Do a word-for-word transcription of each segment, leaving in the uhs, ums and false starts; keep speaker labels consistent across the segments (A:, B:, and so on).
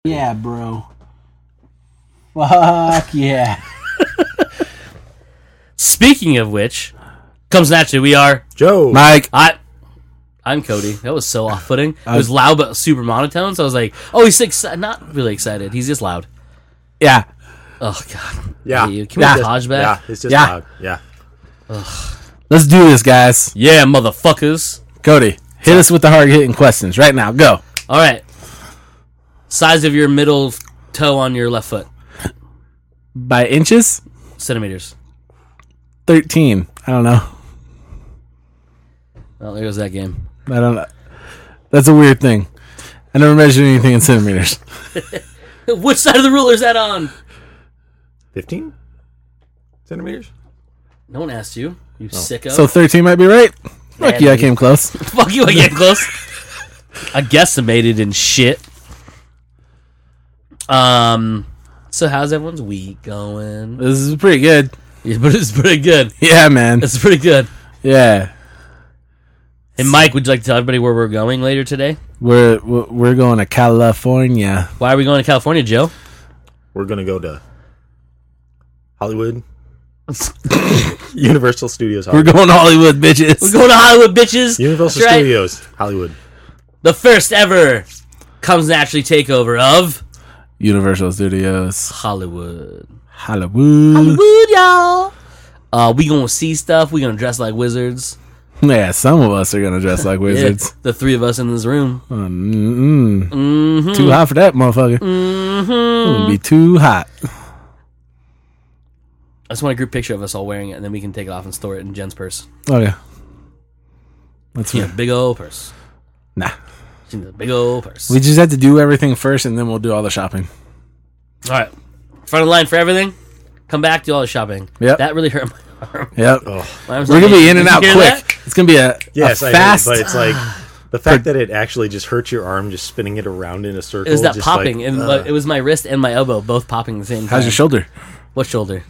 A: Yeah, bro. Fuck yeah.
B: Speaking of which, comes naturally. We are
C: Joe.
A: Mike.
B: I. I'm Cody. That was so off-putting. It was loud but super monotone. So I was like, "Oh, he's exci- not really excited. He's just loud."
A: Yeah.
B: Oh God.
C: Yeah.
B: Hey, Can
A: Yeah.
B: we Taj back?
C: Yeah, it's just
A: Yeah.
C: loud. Yeah.
A: Let's do this, guys.
B: Yeah, motherfuckers.
A: Cody, hit us with the hard-hitting questions right now. Go.
B: All right. Size of your middle toe on your left foot.
A: By inches?
B: Centimeters.
A: thirteen. I don't know.
B: Well, there goes that game.
A: I don't know. That's a weird thing. I never measured anything in centimeters.
B: Which side of the ruler is that on?
C: fifteen centimeters?
B: No one asked you. You sicko.
A: So thirteen might be right. Fuck you, I came close.
B: Fuck you, I get close. I guesstimated and shit. Um. So how's everyone's week going?
A: This is pretty good.
B: Yeah, but it's pretty good.
A: Yeah, man.
B: It's pretty good.
A: Yeah.
B: And Mike, would you like to tell everybody where we're going later today?
A: We're we're going to California.
B: Why are we going to California, Joe?
C: We're going to go to Hollywood. Universal Studios
A: We're
C: Hollywood.
A: going to Hollywood, bitches.
B: We're going to Hollywood, bitches.
C: Universal
B: That's right.
C: Studios Hollywood.
B: The first ever Comes Naturally takeover of
A: Universal Studios
B: Hollywood.
A: Hollywood.
B: Hollywood, y'all. Uh, we gonna see stuff. We gonna dress like wizards.
A: Yeah, some of us are gonna dress like wizards.
B: Yeah, the three of us in this room.
A: Oh, mm-mm.
B: Mm-hmm.
A: Too hot for that, motherfucker.
B: Mm-hmm.
A: It'll be too hot.
B: I just want a group picture of us all wearing it, and then we can take it off and store it in Jen's purse.
A: Oh yeah. That's
B: Yeah,
A: fine.
B: big old purse.
A: Nah.
B: She's a big old purse.
A: We just have to do everything first, and then we'll do all the shopping.
B: All right, front of the line for everything. Come back, do all the shopping.
A: Yep.
B: That really hurt my arm.
A: Yep.
C: Oh.
B: My arm's
A: We're
B: like,
A: gonna be in
B: did
A: and
B: you
A: out
B: hear
A: quick.
B: that?
A: It's gonna be a,
C: Yes,
A: a
C: I
A: fast.
C: heard, but it's like the fact that it actually just hurts your arm, just spinning it around in a circle.
B: It was that
C: just
B: popping,
C: like,
B: and
C: uh,
B: like, it was my wrist and my elbow both popping at the same time.
A: How's your shoulder?
B: What shoulder?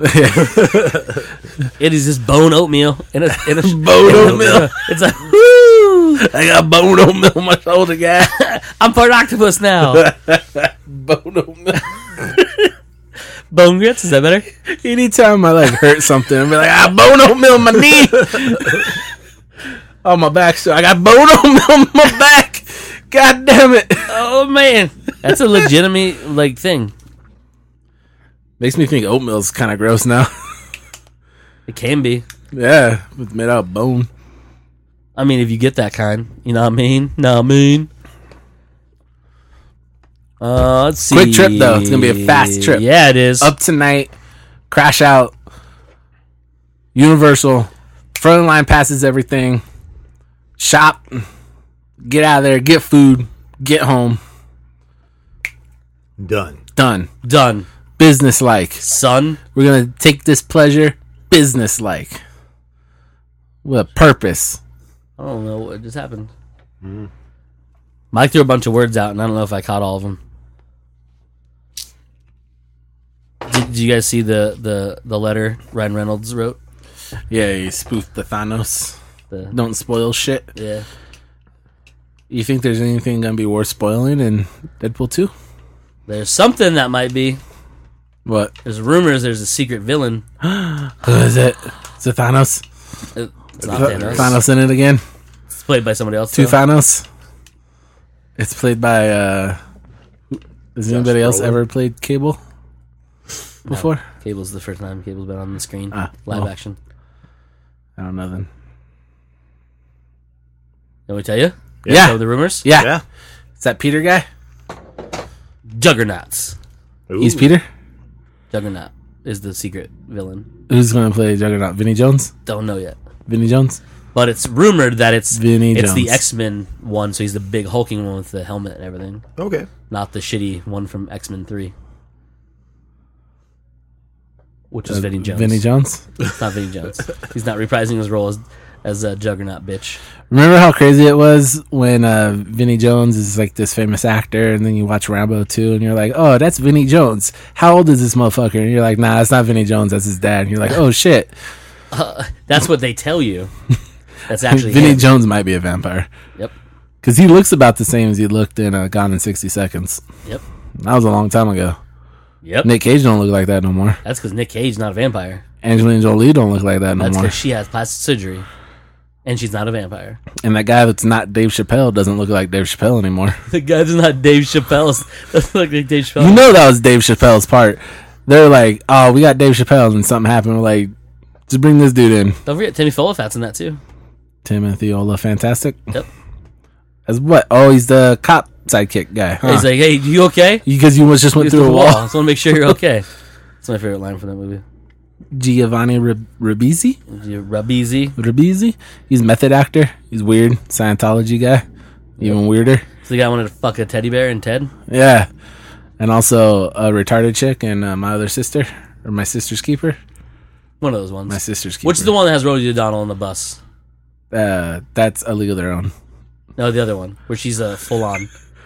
B: It is just bone oatmeal in a, in a
A: Bone oatmeal.
B: It's like, woo!
A: I got bone oatmeal on my shoulder, guy.
B: I'm part octopus now.
A: Bone oatmeal.
B: Bone grits, is that better?
A: Anytime I like hurt something, I'll be like, I got bone oatmeal on my knee. On my back, so I got bone oatmeal on my back. God damn it.
B: Oh man, that's a legitimate like thing.
A: Makes me think oatmeal's kind of gross now.
B: It can be.
A: Yeah, it's made out of bone.
B: I mean, if you get that kind, you know what I mean? Know what I mean? Uh, let's see.
A: Quick trip, though. It's gonna be a fast trip.
B: Yeah, it is.
A: Up tonight, crash out. Universal, front of the line passes everything. Shop, get out of there, get food, get home.
C: done.
A: Done.
B: Done.
A: Business like.
B: Son.
A: We're gonna take this pleasure business like. With a purpose.
B: I don't know what just happened. Mm. Mike threw a bunch of words out, and I don't know if I caught all of them. Did, did you guys see the, the, the letter Ryan Reynolds wrote?
A: Yeah, he spoofed the Thanos.
B: The,
A: Don't spoil shit.
B: yeah.
A: You think there's anything gonna be worth spoiling in Deadpool two?
B: There's something that might be.
A: What?
B: There's rumors there's a secret villain.
A: Who is it? Is it Thanos?
B: It- It's not
A: Th-
B: Thanos.
A: Thanos in it again?
B: It's played by somebody else.
A: Two
B: though.
A: Thanos? It's played by, uh... Has
C: Josh
A: anybody else
C: Brolin.
A: ever played Cable? Before?
B: No, Cable's the first time Cable's been on the screen.
A: Ah,
B: Live
A: well.
B: action.
A: I don't know then.
B: Can we tell you?
A: Yeah.
B: Tell the rumors?
A: Yeah.
C: Yeah.
A: Is that Peter guy?
B: Juggernauts.
C: Ooh.
A: He's Peter?
B: Juggernaut is the secret villain.
A: Who's gonna play Juggernaut? Vinny Jones?
B: Don't know yet.
A: Vinny Jones?
B: But it's rumored that it's
A: Vinny
B: it's the
A: Jones.
B: X-Men one, so he's the big hulking one with the helmet and everything.
C: Okay.
B: Not the shitty one from X-Men three. Which is
A: Uh,
B: Vinny Jones.
A: Vinny Jones?
B: It's not Vinny Jones. He's not reprising his role as, as a Juggernaut bitch.
A: Remember how crazy it was when uh, Vinny Jones is like this famous actor, and then you watch Rambo two, and you're like, oh, that's Vinny Jones. How old is this motherfucker? And you're like, nah, that's not Vinny Jones, that's his dad. And you're like, oh, shit.
B: Uh, that's what they tell you. That's actually
A: Vinny
B: him.
A: Jones might be a vampire.
B: Yep.
A: Because he looks about the same as he looked in uh, Gone in sixty seconds.
B: Yep.
A: That was a long time ago.
B: Yep.
A: Nick Cage don't look like that no more.
B: That's because Nick Cage is not a vampire.
A: Angelina Jolie don't look like that no
B: That's
A: more.
B: because she has plastic surgery. And she's not a vampire.
A: And that guy that's not Dave Chappelle doesn't look like Dave Chappelle anymore.
B: The guy that's not Dave Chappelle's. Doesn't look like Dave Chappelle.
A: You know that was Dave Chappelle's part. They're like, oh, we got Dave Chappelle, and something happened. We're like, just bring this dude in.
B: Don't forget, Timmy Folifat's in that too.
A: Timothy Ola Fantastic.
B: Yep.
A: As what? Oh, he's the cop sidekick guy. Huh?
B: He's like, hey, you okay?
A: Because you just went
B: He's
A: through
B: the
A: a wall.
B: I just want to make sure you're okay. That's my favorite line from that movie.
A: Giovanni Rib- Ribisi?
B: You're Ribisi.
A: Ribisi? He's a method actor. He's weird. Scientology guy. Even weirder.
B: So the guy wanted to fuck a teddy bear and Ted.
A: Yeah. And also a retarded chick and uh, my other sister. Or my sister's keeper.
B: One of those ones.
A: My sister's keeper.
B: Which is the one that has Rosie O'Donnell on the bus?
A: Uh, that's A League of Their Own.
B: No, the other one, where she's a uh, full on.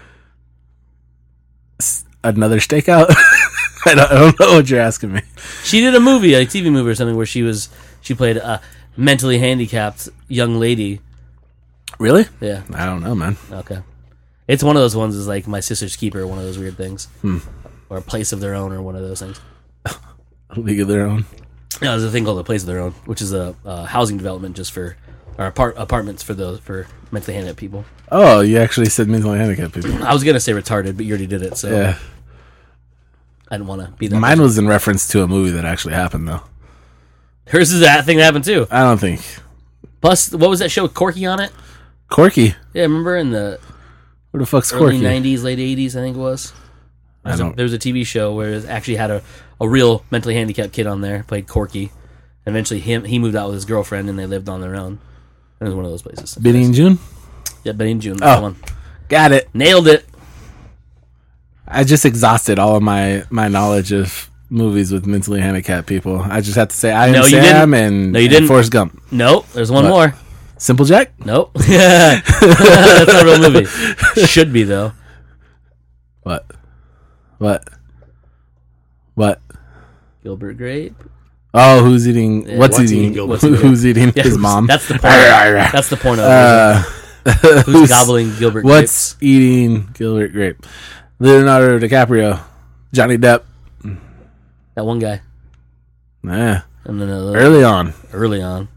A: Another stakeout? I, don't, I don't know what you're asking me.
B: She did a movie, a T V movie or something, where she was she played a mentally handicapped young lady.
A: Really?
B: Yeah.
A: I don't know, man.
B: Okay. It's one of those ones. Is like My Sister's Keeper, one of those weird things,
A: Hmm.
B: or A Place of Their Own, or one of those things.
A: A League of Their Own.
B: No, there's a thing called A Place of Their Own, which is a, a housing development just for or apart, apartments for those for mentally handicapped people.
A: Oh, you actually said mentally handicapped people.
B: I was gonna say retarded, but you already did it, so
A: Yeah.
B: I didn't want to be that.
A: Mine
B: person.
A: was in reference to a movie that actually happened, though.
B: Hers is that thing that happened too.
A: I don't think.
B: Plus, what was that show with Corky on it?
A: Corky?
B: Yeah, remember in the
A: Where the fuck's
B: early
A: Corky?
B: nineties, late eighties, I think it was.
A: I
B: There was, a,
A: don't.
B: there was a T V show where it actually had a, a real mentally handicapped kid on there, played Corky. And eventually, him he moved out with his girlfriend, and they lived on their own. And it was one of those places.
A: Benny and June?
B: Yeah, Benny and June. That's
A: Oh.
B: the one.
A: Got it.
B: Nailed it.
A: I just exhausted all of my, my knowledge of movies with mentally handicapped people. I just have to say I Am
B: No, you
A: Sam
B: didn't.
A: and,
B: No, you
A: and
B: didn't.
A: Forrest Gump.
B: Nope. There's one
A: What?
B: more.
A: Simple Jack?
B: Nope. That's not a real movie. Should be though.
A: What? What? What?
B: Gilbert Grape.
A: Oh, who's eating?
B: Yeah,
A: what's,
C: what's
A: eating?
C: eating Gilbert
A: Who-
C: Grape?
A: who's eating
B: Yeah,
A: his mom?
B: That's the porno. That's the porno.
A: Uh,
B: Who's gobbling Gilbert
A: What's
B: Grapes?
A: eating Gilbert Grape? Leonardo DiCaprio, Johnny Depp.
B: That one guy.
A: Nah,
B: And then uh,
A: early on,
B: early on.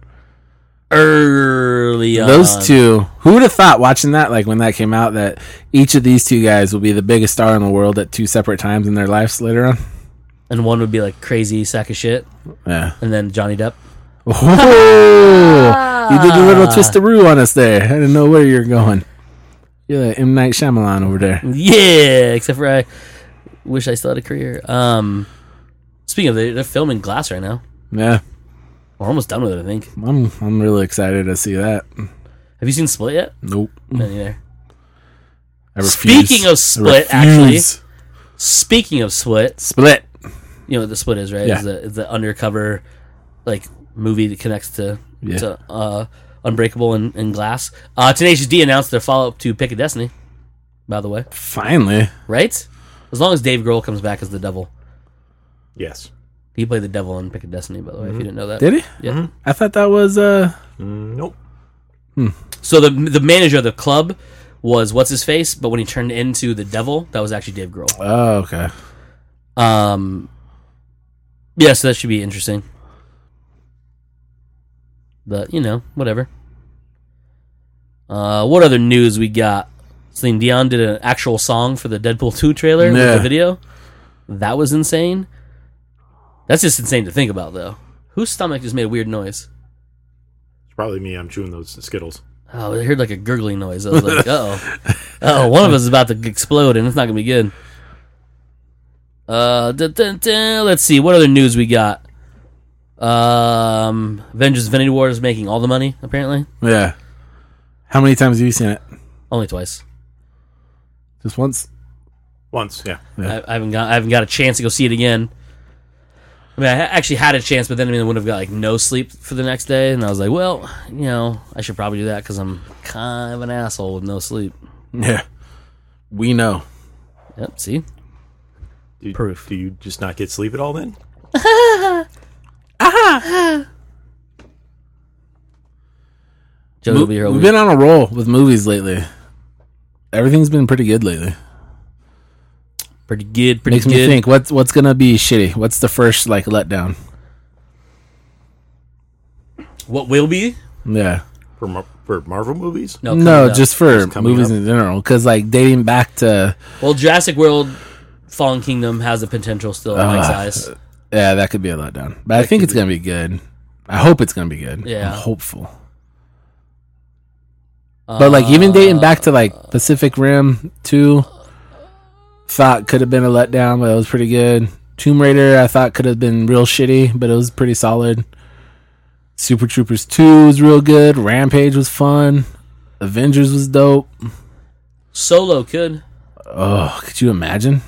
B: Early on.
A: those two. Who would have thought watching that, like when that came out, that each of these two guys will be the biggest star in the world at two separate times in their lives later on?
B: And one would be like crazy sack of shit.
A: Yeah.
B: And then Johnny Depp.
A: Oh, you did a little twistaroo on us there. I didn't know where you're going. You're like M. Night Shyamalan over there.
B: Yeah, except for I wish I still had a career. Um, speaking of, they, they're filming Glass right now.
A: Yeah,
B: We're almost done with it, I think.
A: I'm I'm really excited to see that.
B: Have you seen Split yet?
A: Nope.
B: Me neither.
A: I refuse.
B: Speaking of
A: I
B: Split,
A: refuse.
B: Speaking of Split,
A: Split.
B: you know what the Split is, right?
A: Yeah.
B: It's the, it's the undercover like movie that connects to
A: Yeah.
B: to uh, Unbreakable and, and Glass. Uh, Tenacious D announced their follow up to Pick of Destiny. By the way,
A: Finally.
B: right? As long as Dave Grohl comes back as the devil,
C: Yes.
B: he played the devil in Pick of Destiny. By the way, if you didn't know that,
A: Did he?
B: yeah.
A: I thought that was uh.
C: Mm, nope.
B: So the the manager of the club was what's his face, but when he turned into the devil, that was actually Dave Grohl.
A: Oh, okay.
B: Um, yeah, so that should be interesting. But you know, whatever. Uh, what other news we got? Celine Dion did an actual song for the Deadpool two trailer with
A: Yeah.
B: the video. That was insane. That's just insane to think about, though. Whose stomach just made a weird noise?
C: It's probably me. I'm chewing those Skittles.
B: Oh, I heard like a gurgling noise. I was like, oh, oh, one of us is about to explode, and it's not gonna be good. Uh, dun, dun, dun. Let's see what other news we got. Um, Avengers: Infinity War is making all the money apparently.
A: Yeah. How many times have you seen it?
B: Only twice.
A: Just once.
C: Once, yeah.
A: Yeah.
B: I, I haven't got I haven't got a chance to go see it again. I mean, I ha- actually had a chance, but then I mean, I would have got like no sleep for the next day, and I was like, well, you know, I should probably do that because I'm kind of an asshole with no sleep.
A: Yeah. We know.
B: Yep. See.
C: Do,
B: Proof.
C: Do you just not get sleep at all then?
B: Joe
A: Mo-
B: will be here all
A: We've
B: week.
A: been on a roll with movies lately. Everything's been pretty good lately.
B: Pretty good. Pretty
A: Makes
B: good.
A: me think. What's what's gonna be shitty? What's the first like letdown?
B: What will be?
A: Yeah.
C: For, Mar- for Marvel movies?
B: No,
A: No,
B: coming up.
A: just for
C: Just coming
A: movies
C: up?
A: in general. Because like dating back to
B: Well, Jurassic World Fallen Kingdom has the potential still in Mike's
A: Uh,
B: eyes.
A: yeah, that could be a letdown. But I
B: That
A: think
B: could
A: it's
B: be.
A: gonna be good. I hope it's gonna be good.
B: Yeah.
A: I'm hopeful. But like even dating back to like Pacific Rim two, thought could have been a letdown, but it was pretty good. Tomb Raider I thought could have been real shitty, but it was pretty solid. Super Troopers two was real good. Rampage was fun. Avengers was dope.
B: Solo could
A: Oh, could you imagine?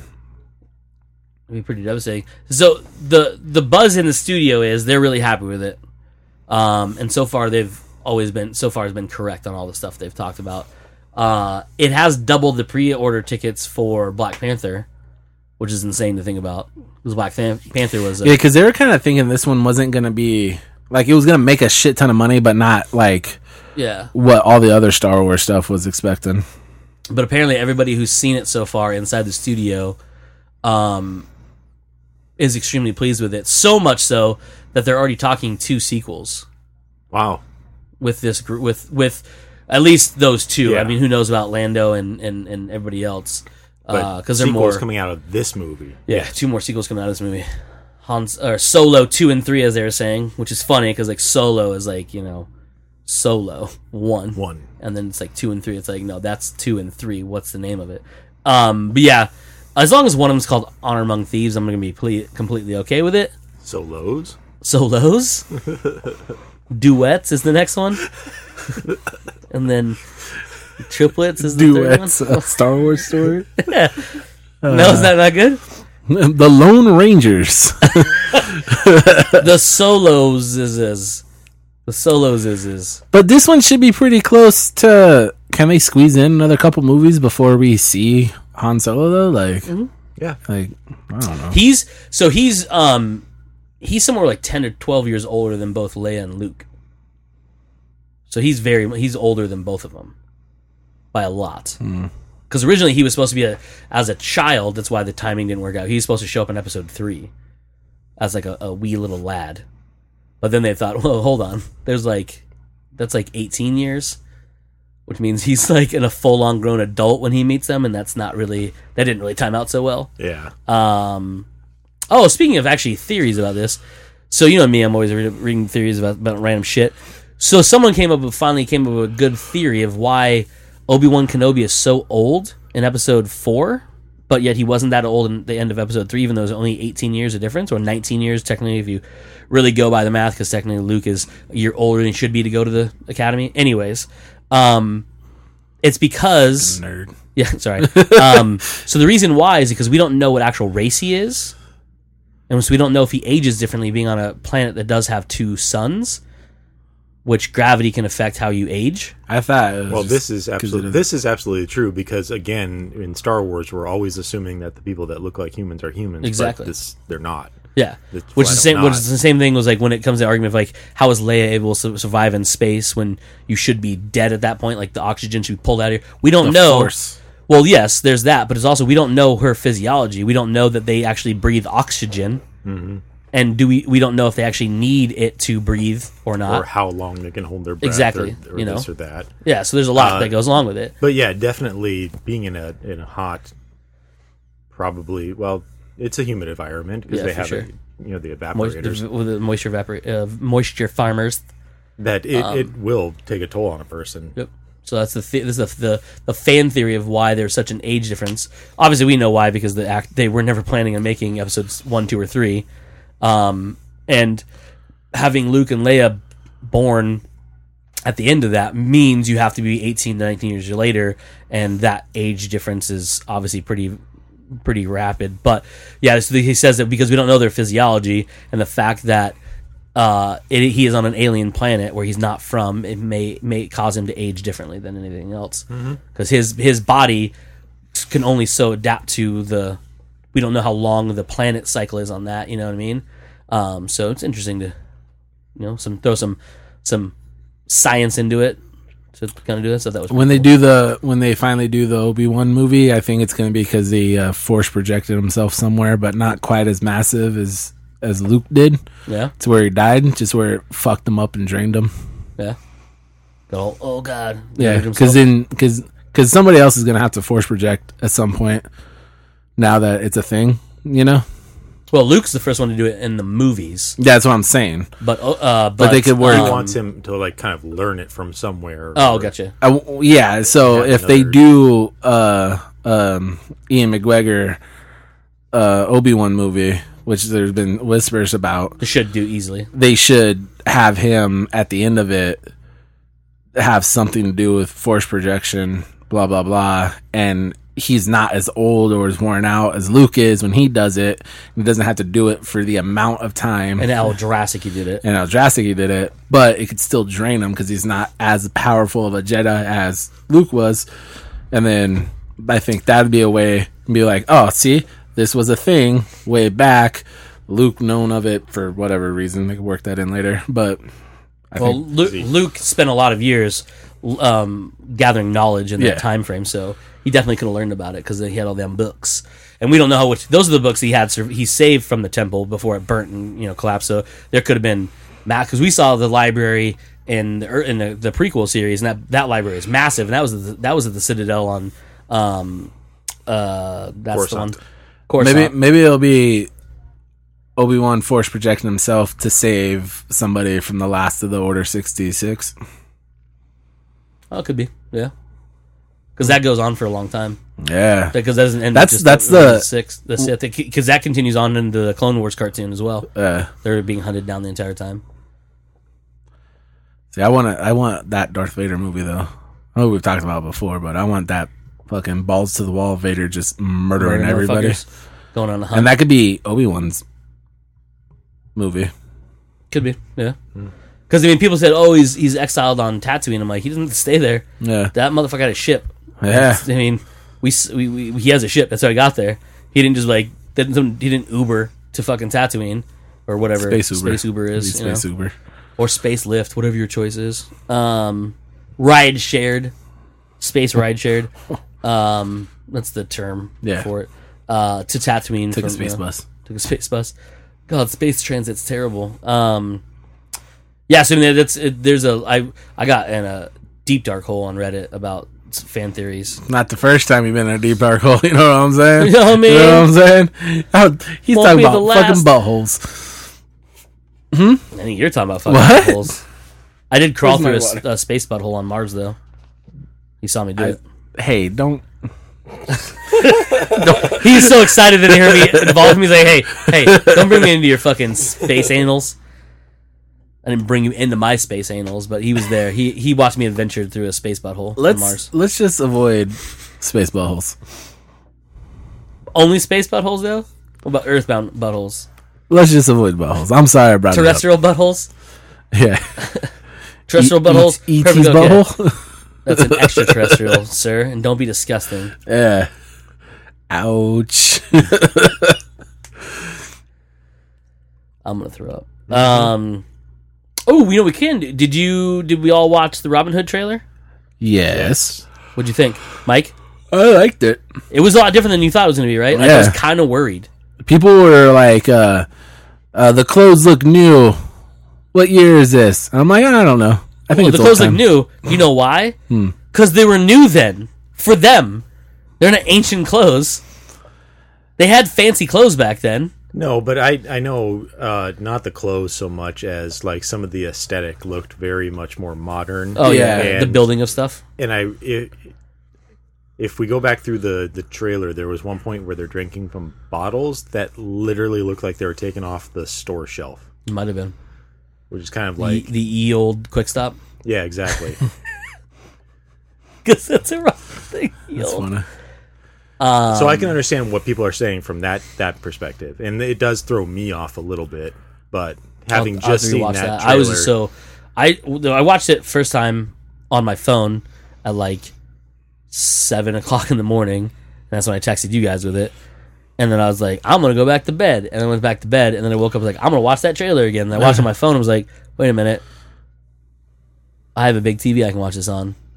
B: be pretty devastating. So the the buzz in the studio is they're really happy with it, um, and so far they've always been so far has been correct on all the stuff they've talked about. Uh, it has doubled the pre-order tickets for Black Panther, which is insane to think about. Because Black Fan- Panther was a,
A: Yeah, because they were kind of thinking this one wasn't gonna be like it was gonna make a shit ton of money, but not like
B: yeah.
A: what all the other Star Wars stuff was expecting.
B: But apparently everybody who's seen it so far inside the studio um, is extremely pleased with it. So much so that they're already talking two sequels
C: Wow.
B: with this group, with with at least those two.
C: Yeah.
B: I mean, who knows about Lando and, and, and everybody else?
C: But
B: Because they're
C: sequels
B: more
C: coming out of this movie.
B: yeah, two more sequels coming out of this movie. Hans or Solo two and three, as they were saying, which is funny because like Solo is like you know Solo one
C: One.
B: and then it's like two and three. It's like no, that's two and three. What's the name of it? Um, but yeah, as long as one of them's called Honor Among Thieves, I'm gonna be ple- completely okay with it.
C: Solos.
B: Solos, duets is the next one, and then triplets is the
A: Duets,
B: third
A: a Star Wars story.
B: one. No, is that not good?
A: The Lone Rangers.
B: The solos is is the solos is is
A: But this one should be pretty close to. Can they squeeze in another couple movies before we see Han Solo though? Like,
C: Yeah.
A: like I don't know.
B: he's so he's um he's somewhere like ten or twelve years older than both Leia and Luke. So he's very he's older than both of them by a lot. Because originally he was supposed to be a as a child. That's why the timing didn't work out. He was supposed to show up in episode three as like a, a wee little lad. But then they thought, well, hold on. There's like that's like eighteen years, which means he's like in a full on grown adult when he meets them, and that's not really that didn't really time out so well.
C: Yeah.
B: Um, oh, speaking of actually theories about this, so you know me, I'm always re- reading theories about, about random shit. So someone came up with finally came up with a good theory of why Obi-Wan Kenobi is so old in episode four, but yet he wasn't that old in the end of episode three, even though there's only eighteen years of difference, or nineteen years technically if you really go by the math, because technically Luke is a year older than he should be to go to the academy. Anyways, um, it's because
A: Nerd.
B: yeah, sorry. Um, so the reason why is because we don't know what actual race he is, and so we don't know if he ages differently, being on a planet that does have two suns, which gravity can affect how you age.
A: I thought. It was
C: Well,
A: just
C: this is
A: 'cause
C: absolutely
A: of-
C: this is absolutely true because again, in Star Wars, we're always assuming that the people that look like humans are humans.
B: Exactly.
C: But this, they're not.
B: Yeah,
C: It's
B: which
C: flat
B: is the same.
C: out
B: Which
C: not.
B: is the same thing was like when it comes to argument of like how is Leia able to survive in space when you should be dead at that point? Like the oxygen should be pulled out of here. We don't
A: The
B: know.
A: Force.
B: Well, yes, there's that, but it's also we don't know her physiology. We don't know that they actually breathe oxygen,
C: Mm-hmm.
B: and do we? We don't know if they actually need it to breathe or not.
C: Or how long they can hold their breath,
B: Exactly,
C: or, or
B: you know.
C: this or that.
B: Yeah, so there's a lot
C: Uh,
B: that goes along with it.
C: But yeah, definitely being in a in a hot, probably well, it's a humid environment because
B: Yeah,
C: they
B: for
C: have
B: sure.
C: a, you know the
B: Moist,
C: evaporators
B: with the moisture evapor- uh, moisture farmers.
C: that it,
B: um,
C: it will take a toll on a person.
B: Yep. So that's the th- this is the, the the fan theory of why there's such an age difference. Obviously, we know why because the act they were never planning on making episodes one, two, or three, um, and having Luke and Leia born at the end of that means you have to be eighteen to nineteen years later, and that age difference is obviously pretty pretty rapid. But yeah, so he says that because we don't know their physiology and the fact that uh, it, he is on an alien planet where he's not from, it may may cause him to age differently than anything else because his his body can only so adapt to the. We don't know how long the planet cycle is on that. You know what I mean? Um, so it's interesting to you know some throw some some science into it. to kind of do that. So that was
A: When they
B: cool.
A: do the when they finally do the Obi-Wan movie, I think it's going to be because he uh, force projected himself somewhere, but not quite as massive as as Luke did.
B: Yeah,
A: To where he died, just where it fucked him up and drained him.
B: yeah. Oh, oh God.
A: Yeah,
B: Hurt
A: because
B: himself.
A: then because because somebody else is going to have to force project at some point. Now that it's a thing, you know.
B: Well, Luke's the first one to do it in the movies,
A: That's what I'm saying.
B: but uh, but,
A: they could work-
C: He
B: um,
C: wants him to like kind of learn it from somewhere.
B: Oh,
C: or-
B: gotcha.
A: I w yeah, so
C: Yeah,
A: if they
C: another-
A: do uh, um, Ian McGregor uh, Obi-Wan movie, which there's been whispers about,
B: They should do easily.
A: they should have him at the end of it have something to do with force projection, blah blah blah, and he's not as old or as worn out as Luke is when he does it. He doesn't have to do it for the amount of time.
B: And how Jurassic he did it.
A: And how drastic he did it, but it could still drain him because he's not as powerful of a Jedi as Luke was. And then I think that'd be a way to be like, oh, see, this was a thing way back. Luke known of it for whatever reason. They could work that in later, but I
B: Well,
A: think
B: Luke, Luke spent a lot of years um, gathering knowledge in that
A: Yeah.
B: time frame, so he definitely could have learned about it because he had all them books. And we don't know how which those are the books he had. sur- He saved from the temple before it burnt and you know collapsed. So there could have been math because we saw the library in the er, in the, the prequel series, and that, that library is massive. And that was the, that was at the Citadel on um uh that's
C: Coruscant.
B: the one. Coruscant.
A: maybe maybe it'll be Obi-Wan force projecting himself to save somebody from the last of the Order sixty-six.
B: Oh, it could be, yeah. Because that goes on for a long time.
A: Yeah,
B: Because that doesn't end.
A: That's-
B: just
A: that's
B: the,
A: the-
B: six. The Sith. Because that continues on into the Clone Wars cartoon as well.
A: uh,
B: They're being hunted down the entire time.
A: see, I want to, I want that Darth Vader movie though. I know we've talked about it before, but I want that fucking balls to the wall Vader just murdering
B: Murdering
A: everybody,
B: motherfuckers, going on a hunt.
A: and that could be Obi-Wan's movie.
B: could be, yeah. Because I mean, people said, "Oh, he's he's exiled on Tatooine." I'm like, he doesn't have to stay there.
A: Yeah,
B: That motherfucker had a ship.
A: yeah,
B: I mean, we, s- we, we he has a ship. That's how he got there. He didn't just like didn't he didn't Uber to fucking Tatooine or whatever
A: Space Uber.
B: Space Uber is, you know?
A: Space Uber.
B: or Space Lift, whatever your choice is. Um, ride shared, space ride shared. Um, that's the term
A: Yeah.
B: for it. Uh, to Tatooine.
A: Took a
B: from,
A: space
B: you know,
A: bus.
B: Took a space bus. God, space transit's terrible. Um, yeah, so I mean, that's it, there's a I I got in a deep dark hole on Reddit about s- fan theories.
A: Not the first time you've been in a deep dark hole. You know what I'm saying?
B: You know what I mean?
A: You know what I'm saying? Oh, he's
B: Won't
A: talking
B: be
A: about
B: the
A: fucking
B: last.
A: buttholes.
B: I think you're talking about fucking
A: What?
B: buttholes. I did crawl
A: Where's
B: through
A: my
B: a, s-
A: water?
B: a space butthole on Mars though. He saw me do
A: I-
B: it.
A: Hey, don't.
B: He's so excited that he heard me involved me. He's like, hey, hey, don't bring me into your fucking space anals. I didn't bring you into my space anals, but he was there. He he watched me adventure through a space butthole on
A: Let's
B: Mars.
A: let's just avoid space buttholes.
B: Only space buttholes, though? What about earthbound buttholes?
A: Let's just avoid buttholes. I'm sorry I brought
B: Terrestrial buttholes?
A: it up. Yeah.
B: Terrestrial buttholes?
A: E-
B: Perfect,
A: ET's
B: okay.
A: butthole.
B: That's an extraterrestrial, sir, and don't be disgusting.
A: Yeah. Ouch.
B: I'm gonna throw up. Um. Oh, we know we can. do- Did you? Did we all watch the Robin Hood trailer?
A: Yes.
B: What'd you think, Mike?
A: I liked it.
B: It was a lot different than you thought it was gonna be, right? Like, I was
A: Yeah.
B: kind of worried.
A: People were like, uh, uh, the clothes look new. What year is this? And I'm like, I don't know. I think
B: Well,
A: it's
B: the
A: old
B: clothes look
A: time.
B: new. You know why?
A: Hmm.
B: Because they were new then for them. They're not ancient clothes. They had fancy clothes back then.
C: No, but I I know uh, not the clothes so much as like some of the aesthetic looked very much more modern.
B: Oh yeah,
A: Yeah.
B: the
C: And-
B: building of stuff.
C: And I it, if we go back through the the trailer, there was one point where they're drinking from bottles that literally looked like they were taken off the store shelf,
B: Might have been
C: which is kind of
B: like
C: like
B: the, the e old quick stop.
C: yeah, exactly.
B: Because that's a rough thing.
A: That's
B: Yo.
A: funny.
B: Um,
C: So I can understand what people are saying from that that perspective, and it does throw me off a little bit. But having
B: I'll- I'll
C: just seen
B: rewatch
C: that,
B: I was
C: trailer-
B: just so I I watched it first time on my phone at like seven o'clock in the morning, and that's when I texted you guys with it. And then I was like, I'm gonna go back to bed, and I went back to bed, and then I woke up like, I'm gonna watch that trailer again. And I watched it on my phone and was like, wait a minute, I have a big T V I can watch this on.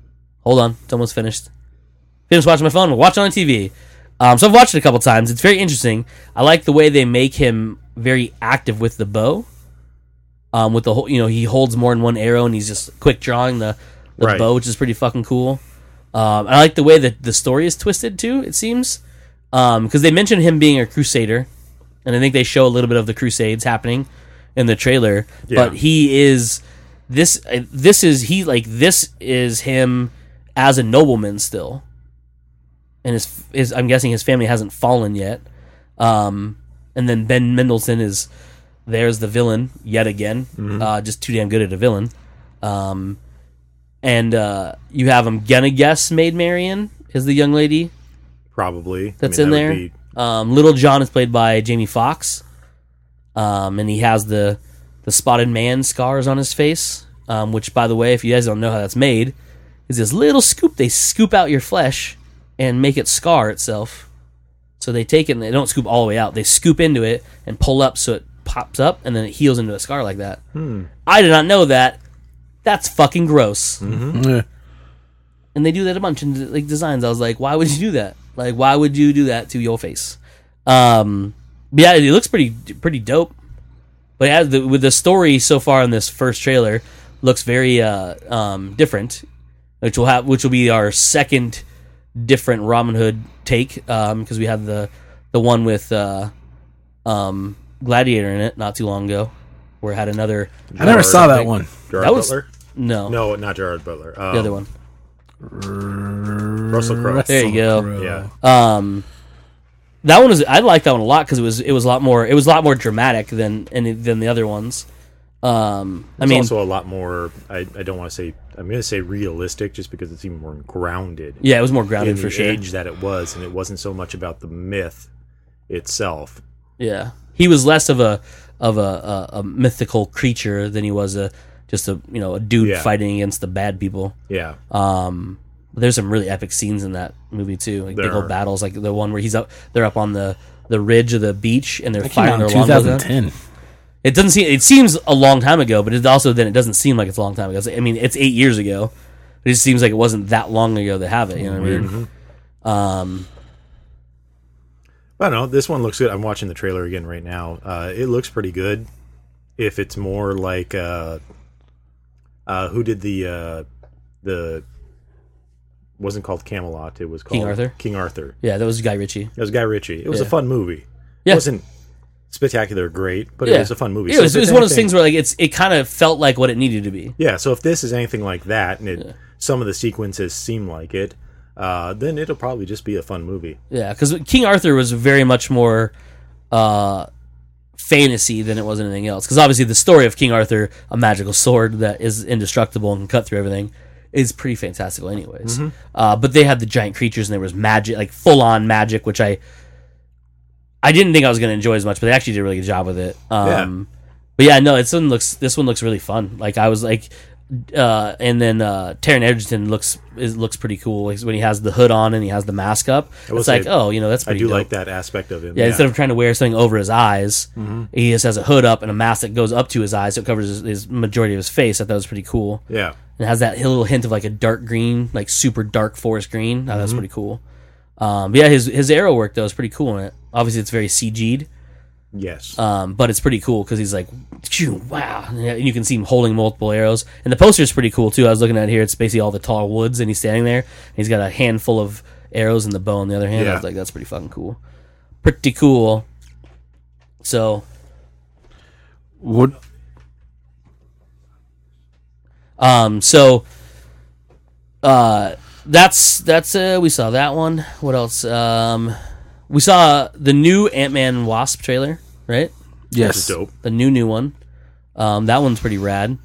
B: Hold on, it's almost finished. Finished watching my phone. We'll watch it on T V. Um, so I've watched it a couple times. It's very interesting. I like the way they make him very active with the bow. Um, with the whole, you know, he holds more than one arrow, and he's just quick drawing the, the
C: Right.
B: bow, which is pretty fucking cool. Um, I like the way that the story is twisted too. It seems because um, they mention him being a crusader, and I think they show a little bit of the Crusades happening in the trailer.
C: Yeah.
B: But he is this. Uh, this is he like this is him as a nobleman still, and his, his I'm guessing his family hasn't fallen yet. Um, and then Ben Mendelsohn is there's the villain yet again,
C: Mm-hmm.
B: uh, just too damn good at a villain. Um, and uh, you have him gonna guess Maid Marian is the young lady
C: Probably.
B: that's
C: I
B: in
C: mean, that
B: there.
C: would be-
B: Um, Little John is played by Jamie Foxx, um, and he has the the spotted man scars on his face. Um, which, by the way, if you guys don't know how that's made, is this little scoop. They scoop out your flesh and make it scar itself. So they take it and they don't scoop all the way out. They scoop into it and pull up so it pops up and then it heals into a scar like that.
C: Hmm.
B: I did not know that. That's fucking gross.
A: Yeah.
B: And they do that a bunch in like designs. I was like, why would you do that? Like, why would you do that to your face? Um, but yeah, it looks pretty pretty dope. But as the, with the story so far in this first trailer, looks very uh, um, different, which will have which will be our second different Robin Hood take because um, we had the the one with uh, um, Gladiator in it not too long ago, where it had another.
A: I never
C: Gerard,
A: saw
C: I
A: that
C: think.
A: one.
C: Gerard
B: That was-
C: Butler?
B: No,
C: No, not Gerard Butler. Um,
B: the other one.
C: Russell Crowe.
B: There you go.
A: Crowe.
C: Yeah.
B: Um, that one was I liked that one a lot because it was it was a lot more it was a lot more dramatic than any than the other ones. Um, I
C: It's
B: mean,
C: also a lot more. I, I don't want to say. I'm going to say realistic, just because it's even more grounded.
B: yeah, it was more
C: in
B: grounded
C: the
B: for sure.
C: age that it was, and it wasn't so much about the myth itself.
B: Yeah, he was less of a of a, a, a mythical creature than he was a just a you know a dude
C: Yeah.
B: fighting against the bad people.
C: Yeah.
B: Um, there's some really epic scenes in that movie too, like big
C: There
B: old
C: are.
B: battles, like the one where he's up, they're up on the, the ridge of the beach and they're
A: That came
B: firing
A: out
B: their
A: in
B: longbows down.
A: twenty ten.
B: It doesn't seem. It seems a long time ago, but it also then it doesn't seem like it's a long time ago. It's- I mean, it's eight years ago. It just seems like it wasn't that long ago to have it. You know what I mean? Um,
C: I don't know. This one looks good. I'm watching the trailer again right now. Uh, it looks pretty good. If it's more like uh, uh, who did the uh, the wasn't called Camelot. It was called
B: King Arthur?
C: King Arthur.
B: yeah, that was Guy Ritchie.
C: It was Guy Ritchie. It was
B: Yeah.
C: a fun movie.
B: Yeah.
C: It wasn't spectacular, great, but
B: Yeah.
C: it was a fun movie.
B: Yeah,
C: So
B: it was,
C: if
B: it was
C: it's
B: one of those
C: anything-
B: things where like it's it kind of felt like what it needed to be.
C: Yeah, so if this is anything like that, and it, some of the sequences seem like it, uh, then it'll probably just be a fun movie.
B: Yeah, because King Arthur was very much more uh, fantasy than it was anything else. Because obviously the story of King Arthur, a magical sword that is indestructible and can cut through everything, is pretty fantastical anyways. Uh, but they had the giant creatures and there was magic, like full-on magic, which I I didn't think I was going to enjoy as much, but they actually did a really good job with it. Um, But yeah, no, this one looks this one looks really fun. Like I was like, uh, and then uh, Taron Egerton looks is, looks pretty cool like, when he has the hood on and he has the mask up.
C: will
B: It's like,
C: say,
B: oh, you know, that's
C: I
B: pretty
C: do
B: dope.
C: like that aspect of him.
B: Yeah, instead of trying to wear something over his eyes,
C: Mm-hmm.
B: he just has a hood up and a mask that goes up to his eyes, so it covers his, his majority of his face. I thought was pretty cool.
C: yeah,
B: It has that little hint of like a dark green, like super dark forest green. I thought that's
C: Mm-hmm.
B: pretty cool. Um, but yeah, his his arrow work though is pretty cool in it. Obviously, it's very C G'd,
C: yes,
B: um, but it's pretty cool because he's like, "Phew, wow!" And you can see him holding multiple arrows. And the poster is pretty cool too. I was looking at it here; it's basically all the tall woods, and he's standing there. And he's got a handful of arrows and the bow on the other hand. I
C: Yeah.
B: was like, "That's pretty fucking cool." Pretty cool. So
A: What?
B: Um, so, uh, that's, that's, uh, we saw that one. What else? Um, we saw the new Ant-Man Wasp trailer, right?
C: that's
A: Yes.
C: dope.
B: The new, new one. Um, that one's pretty rad.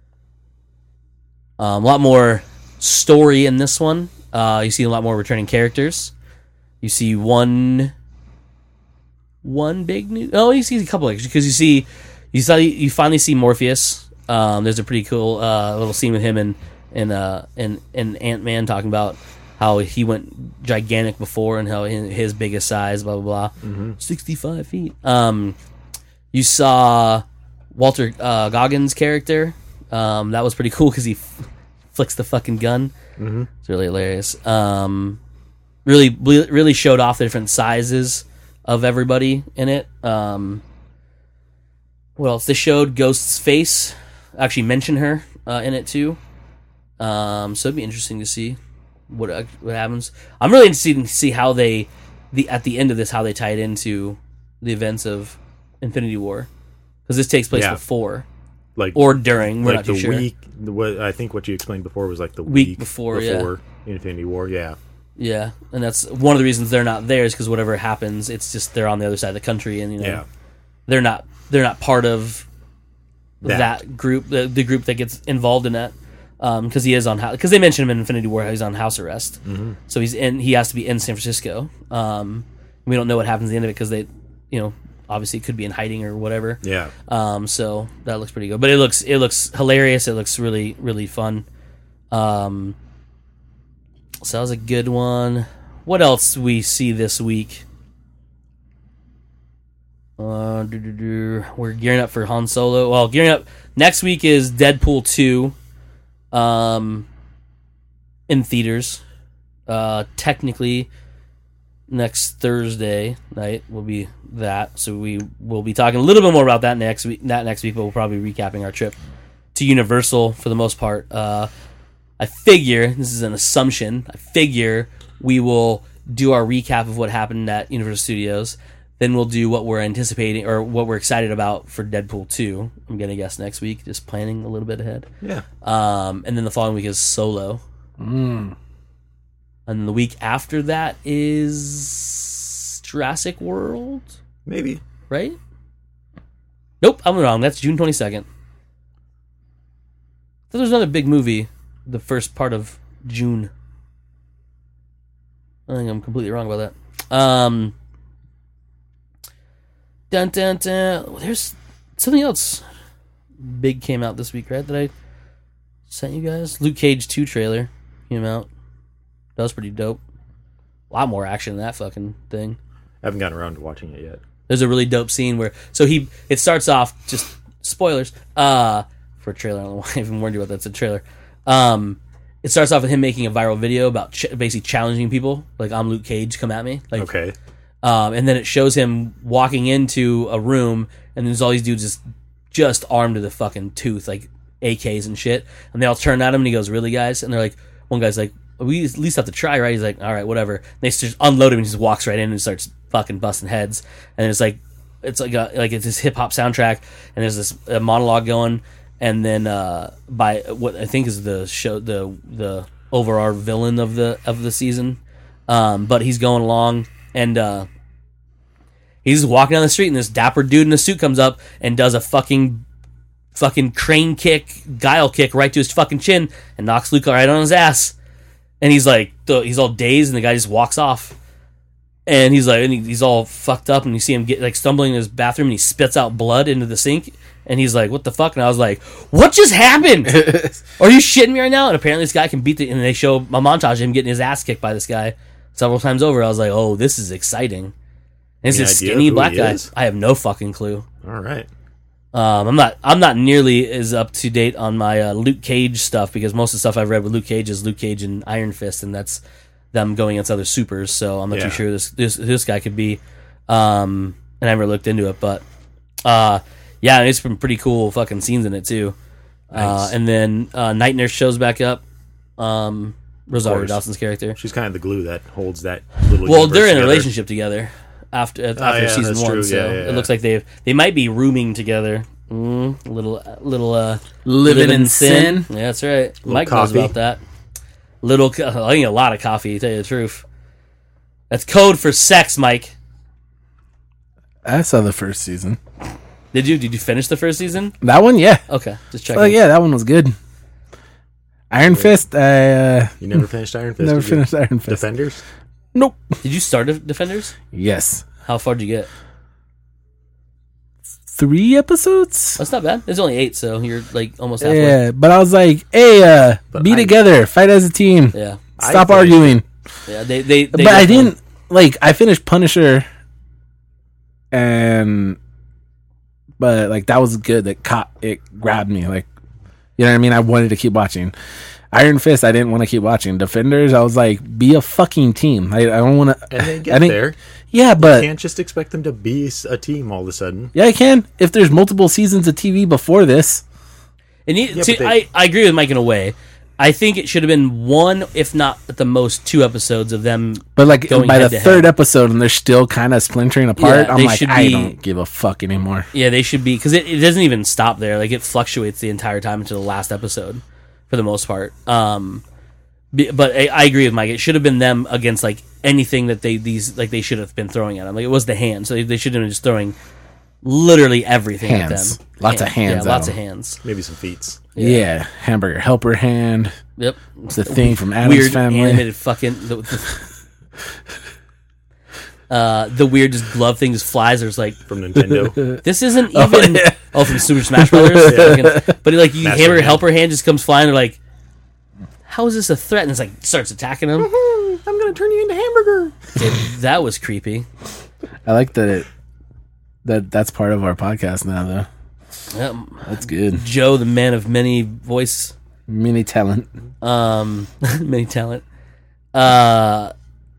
B: Um, a lot more story in this one. Uh, you see a lot more returning characters. You see one, one big new, oh, you see a couple extras, because you see, you saw, you finally see Morpheus. Um, there's a pretty cool uh, little scene with him and and uh, and, and Ant-Man talking about how he went gigantic before and how his, his biggest size, blah blah blah, sixty-five feet. Um, you saw Walter uh, Goggins' character. Um, that was pretty cool because he f- flicks the fucking gun.
C: Mm-hmm.
B: It's really hilarious. Um, really, really showed off the different sizes of everybody in it. Um, what else? They showed Ghost's face. Actually, mention her uh, in it too. Um, so it'd be interesting to see what uh, what happens. I'm really interested to see how they, the at the end of this, how they tie it into the events of Infinity War, because this takes place
C: Yeah.
B: before,
C: Like
B: or during. We're
C: like
B: not too
C: the
B: sure.
C: week. The, what I think what you explained before was like the
B: Week
C: week,
B: before, yeah.
C: before Infinity War. Yeah.
B: Yeah, and that's one of the reasons they're not there is because whatever happens, it's just they're on the other side of the country, and you know
C: Yeah.
B: they're not they're not part of that,
C: That.
B: group, the, the group that gets involved in that, because he is on because they mentioned him in Infinity War, how he's on house arrest,
C: Mm-hmm.
B: so he's in he has to be in San Francisco. Um, we don't know what happens at the end of it because they, you know, obviously it could be in hiding or whatever.
C: Yeah.
B: Um, so that looks pretty good, but it looks it looks hilarious. It looks really really fun. Um, so that was a good one. What else we see this week? Uh, doo, doo, doo. We're gearing up for Han Solo. Well, gearing up next week is Deadpool two, um, in theaters. Uh, technically, next Thursday night will be that. So we will be talking a little bit more about that next week. That next week, but we'll probably be recapping our trip to Universal for the most part. Uh, I figure this is an assumption. I figure we will do our recap of what happened at Universal Studios. Then we'll do what we're anticipating or what we're excited about for Deadpool two. I'm gonna guess next week, just planning a little bit ahead.
C: Yeah.
B: Um, and then the following week is Solo.
A: Mm.
B: And then the week after that is Jurassic World,
C: Maybe.
B: right? Nope, I'm wrong. That's June twenty-second. So there's another big movie the first part of June. I think I'm completely wrong about that. Um, dun, dun, dun. There's something else big came out this week, right? That I sent you guys. Luke Cage two trailer came out. That was pretty dope. A lot more action in that fucking thing.
C: I haven't gotten around to watching it yet.
B: There's a really dope scene where so he it starts off just spoilers uh for a trailer. I don't know why I even warned you about that. It's a trailer. Um, it starts off with him making a viral video about ch- basically challenging people, like I'm Luke Cage, come at me. Like,
C: Okay.
B: Um, and then it shows him walking into a room, and there's all these dudes just just armed to the fucking tooth, like A Ks and shit. And they all turn at him, and he goes, "Really, guys?" And they're like, one guy's like, "We at least have to try, right?" He's like, "All right, whatever." And they just unload him, and he just walks right in and starts fucking busting heads. And it's like it's like a, like it's this hip hop soundtrack, and there's this uh, monologue going, and then uh, by what I think is the show, the the overall villain of the of the season, um, but he's going along, and uh, he's walking down the street, and this dapper dude in a suit comes up and does a fucking fucking crane kick, guile kick right to his fucking chin, and knocks Luke right on his ass. And he's like, he's all dazed, and the guy just walks off. And he's like, and he's all fucked up, and you see him get like stumbling in his bathroom, and he spits out blood into the sink. And he's like, "What the fuck?" And I was like, "What just happened? Are you shitting me right now?" And apparently, this guy can beat the. And they show a montage of him getting his ass kicked by this guy several times over. I was like, "Oh, this is exciting." And it's
C: Any
B: this
C: idea
B: skinny
C: who
B: black
C: he
B: guy.
C: is?
B: I have no fucking clue.
C: All right.
B: Um, I'm not. I'm not nearly as up to date on my uh, Luke Cage stuff because most of the stuff I've read with Luke Cage is Luke Cage and Iron Fist, and that's them going against other supers. So I'm not
C: Yeah.
B: too sure this this this guy could be. Um, and I never looked into it, but uh, yeah, it's been pretty cool fucking scenes in it too. Uh,
C: Nice.
B: and then uh, Night Nurse shows back up. Um, Rosario
C: course.
B: Dawson's character.
C: She's kind of the glue that holds that little.
B: Well,
C: universe
B: they're in a
C: together.
B: relationship together after after
C: yeah,
B: season
C: that's
B: one,
C: true.
B: so
C: Yeah, yeah,
B: it
C: yeah.
B: looks like they they might be rooming together. Mm, little little uh,
A: Living in sin.
B: Yeah, that's right. Mike
C: coffee.
B: knows about that. Little, co- I need a lot of coffee. To tell you the truth, that's code for sex, Mike.
A: I saw the first season.
B: Did you did you finish the first season?
A: That one, yeah.
B: Okay, just checking.
A: Oh yeah, that one was good. Iron Fist, I uh,
C: You never finished Iron Fist.
A: never
C: did you?
A: finished Iron Fist.
C: Defenders.
A: Nope.
B: Did you start Def- Defenders?
A: Yes.
B: How far did you get?
A: Three episodes?
B: That's not bad. There's only eight, so you're like almost halfway.
A: Yeah, but I was like, hey, uh,
C: But
A: be
C: I-
A: together, fight as a team.
B: Yeah,
C: I
A: Stop
C: finished
A: arguing.
B: yeah. They they. they
A: But I
B: definitely-
A: didn't, like, I finished Punisher, and, but, like, that was good. That caught, it grabbed me. Like, you know what I mean? I wanted to keep watching. Iron Fist, I didn't want to keep watching. Defenders, I was like, be a fucking team. I, I don't want to.
C: And they get there.
A: Yeah, but
C: You can't just expect them to be a team all of a sudden.
A: yeah, I can. If there's multiple seasons of T V before this,
B: It need,
C: Yeah,
B: see,
C: but they-
B: I, I agree with Mike in a way. I think it should have been one, if not at the most, two episodes of them.
A: but like
B: Going
A: by the
B: head to
A: third
B: head.
A: episode, and they're still kind of splintering apart.
B: Yeah,
A: I'm
B: they
A: like,
B: should
A: I
B: be-
A: don't give a fuck anymore.
B: Yeah, they should be because it, it doesn't even stop there. Like it fluctuates the entire time until the last episode, for the most part. Um, be- but I, I agree with Mike. It should have been them against like anything that they these like they should have been throwing at them. Like it was the hands, so they, they should have been just throwing literally everything
A: Hands.
B: at them.
A: Lots of hands
B: Yeah,
A: at
B: lots of
A: them.
B: hands.
C: Maybe some feats.
A: Yeah, hamburger helper hand.
B: Yep.
A: It's the thing from Addams
B: Weird
A: Family.
B: animated fucking. The, the, uh, the weird just glove thing just flies. There's like
C: From Nintendo.
B: this isn't even
A: yeah.
B: oh from Super Smash Brothers. Fucking- but like you
C: Master
B: hammer
C: Hand.
B: helper hand just comes flying. They're like, how is this a threat? And it's like starts attacking him.
C: I'm going to turn you into hamburger.
B: It- that was creepy.
A: I like that. It, that that's part of our podcast now, though.
B: Yep.
A: That's good.
B: Joe, the man of many voice,
A: Mini talent.
B: um, many talent. Uh,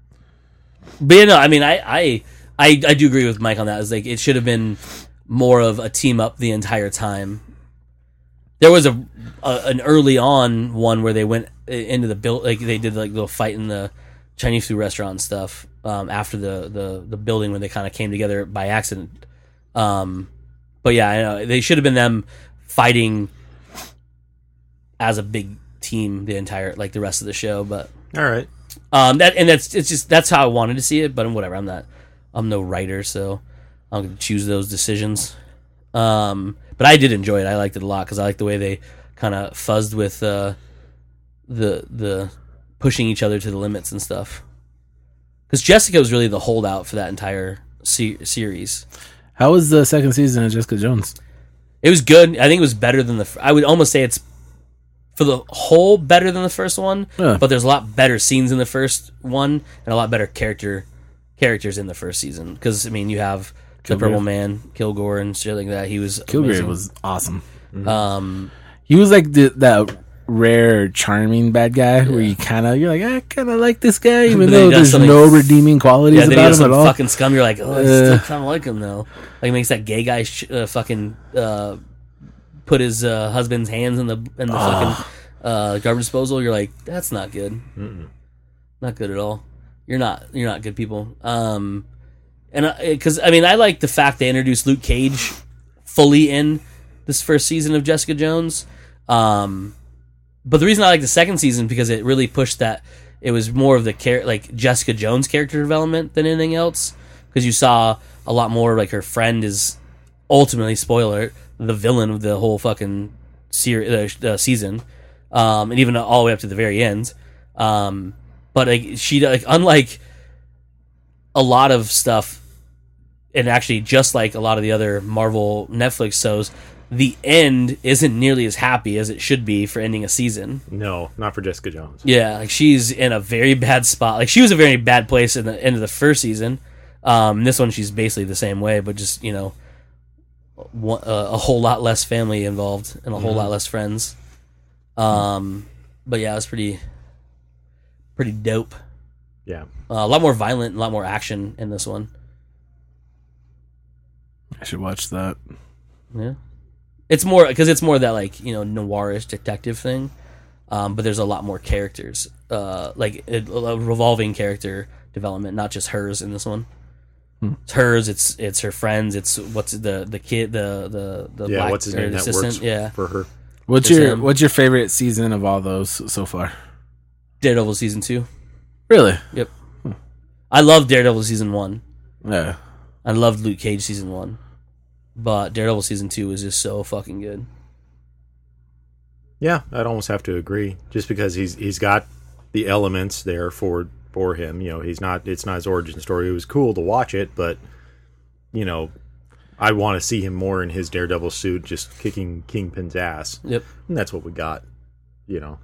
B: but yeah, no, I mean, I, I, I, I do agree with Mike on that. It's like it should have been more of a team up the entire time. There was a, a an early on one where they went into the build, like they did like little fight in the Chinese food restaurant and stuff. Um, after the, the the building when they kind of came together by accident. Um, but yeah, I know they should have been them fighting as a big team the entire like the rest of the show. But
C: All right.
B: um, that and that's it's just that's how I wanted to see it. But whatever, I'm not I'm no writer, so I'm gonna choose those decisions. Um, but I did enjoy it. I liked it a lot because I like the way they kind of fuzzed with uh, the the pushing each other to the limits and stuff. Because Jessica was really the holdout for that entire se- series.
A: How was the second season of Jessica Jones?
B: It was good. I think it was better than the. f- I would almost say it's for the whole better than the first one.
A: Yeah.
B: But there's a lot better scenes in the first one and a lot better character characters in the first season. Because I mean, you have the
A: Kilgrave.
B: Purple Man, Kilgore, and shit like that. He was
A: Kilgrave
B: amazing.
A: was awesome.
B: Um,
A: He was like the that rare, charming bad guy where you kind of you're like, I kind of like this guy, even
B: But then
A: though
B: he does
A: there's
B: something-
A: no redeeming qualities
B: yeah, then he
A: about
B: has
A: him at
B: some
A: all.
B: fucking scum. You're like, oh, I
A: Uh.
B: still kind of like him though. Like makes that gay guy sh- uh, fucking uh, put his uh, husband's hands in the in the fucking uh, garbage disposal. You're like, that's not good.
C: Mm-mm.
B: Not good at all. You're not. You're not good people. Um, and because I, I mean, I like the fact they introduced Luke Cage fully in this first season of Jessica Jones. Um, but the reason I like the second season because it really pushed that it was more of the char- like Jessica Jones character development than anything else. Because you saw a lot more like her friend is ultimately spoiler the villain of the whole fucking ser- uh, uh, season, um, and even all the way up to the very end. Um, but like she like unlike a lot of stuff, and actually just like a lot of the other Marvel Netflix shows, the end isn't nearly as happy as it should be for ending a season.
C: No, not for Jessica Jones.
B: Yeah, like she's in a very bad spot. Like she was a very bad place in the end of the first season. Um, this one she's basically the same way, but just you know, one, uh, a whole lot less family involved and a whole lot less friends. Um, but yeah, it was pretty, pretty dope.
C: Yeah.
B: Uh, a lot more violent, a lot more action in this one.
A: I should watch that.
B: Yeah, it's more because it's more that like you know noirish detective thing, um, but there's a lot more characters, uh, like a, a revolving character development, not just hers in this one.
A: Hmm.
B: It's hers. It's it's her friends. It's what's the the kid the the the
C: Yeah,
B: black
C: what's his
B: or
C: name
B: the
C: that
B: assistant.
C: works
B: Yeah,
C: for her?
A: What's
B: It's
A: your
B: him.
A: What's your favorite season of all those so far?
B: Daredevil season two.
A: Really?
B: Yep, I love Daredevil season one.
A: Yeah.
B: I loved Luke Cage season one, but Daredevil season two is just so fucking good.
C: Yeah, I'd almost have to agree. Just because he's he's got the elements there for for him. You know, he's not. It's not his origin story. It was cool to watch it, but you know, I want to see him more in his Daredevil suit, just kicking Kingpin's ass.
B: Yep.
C: And that's what we got. You know.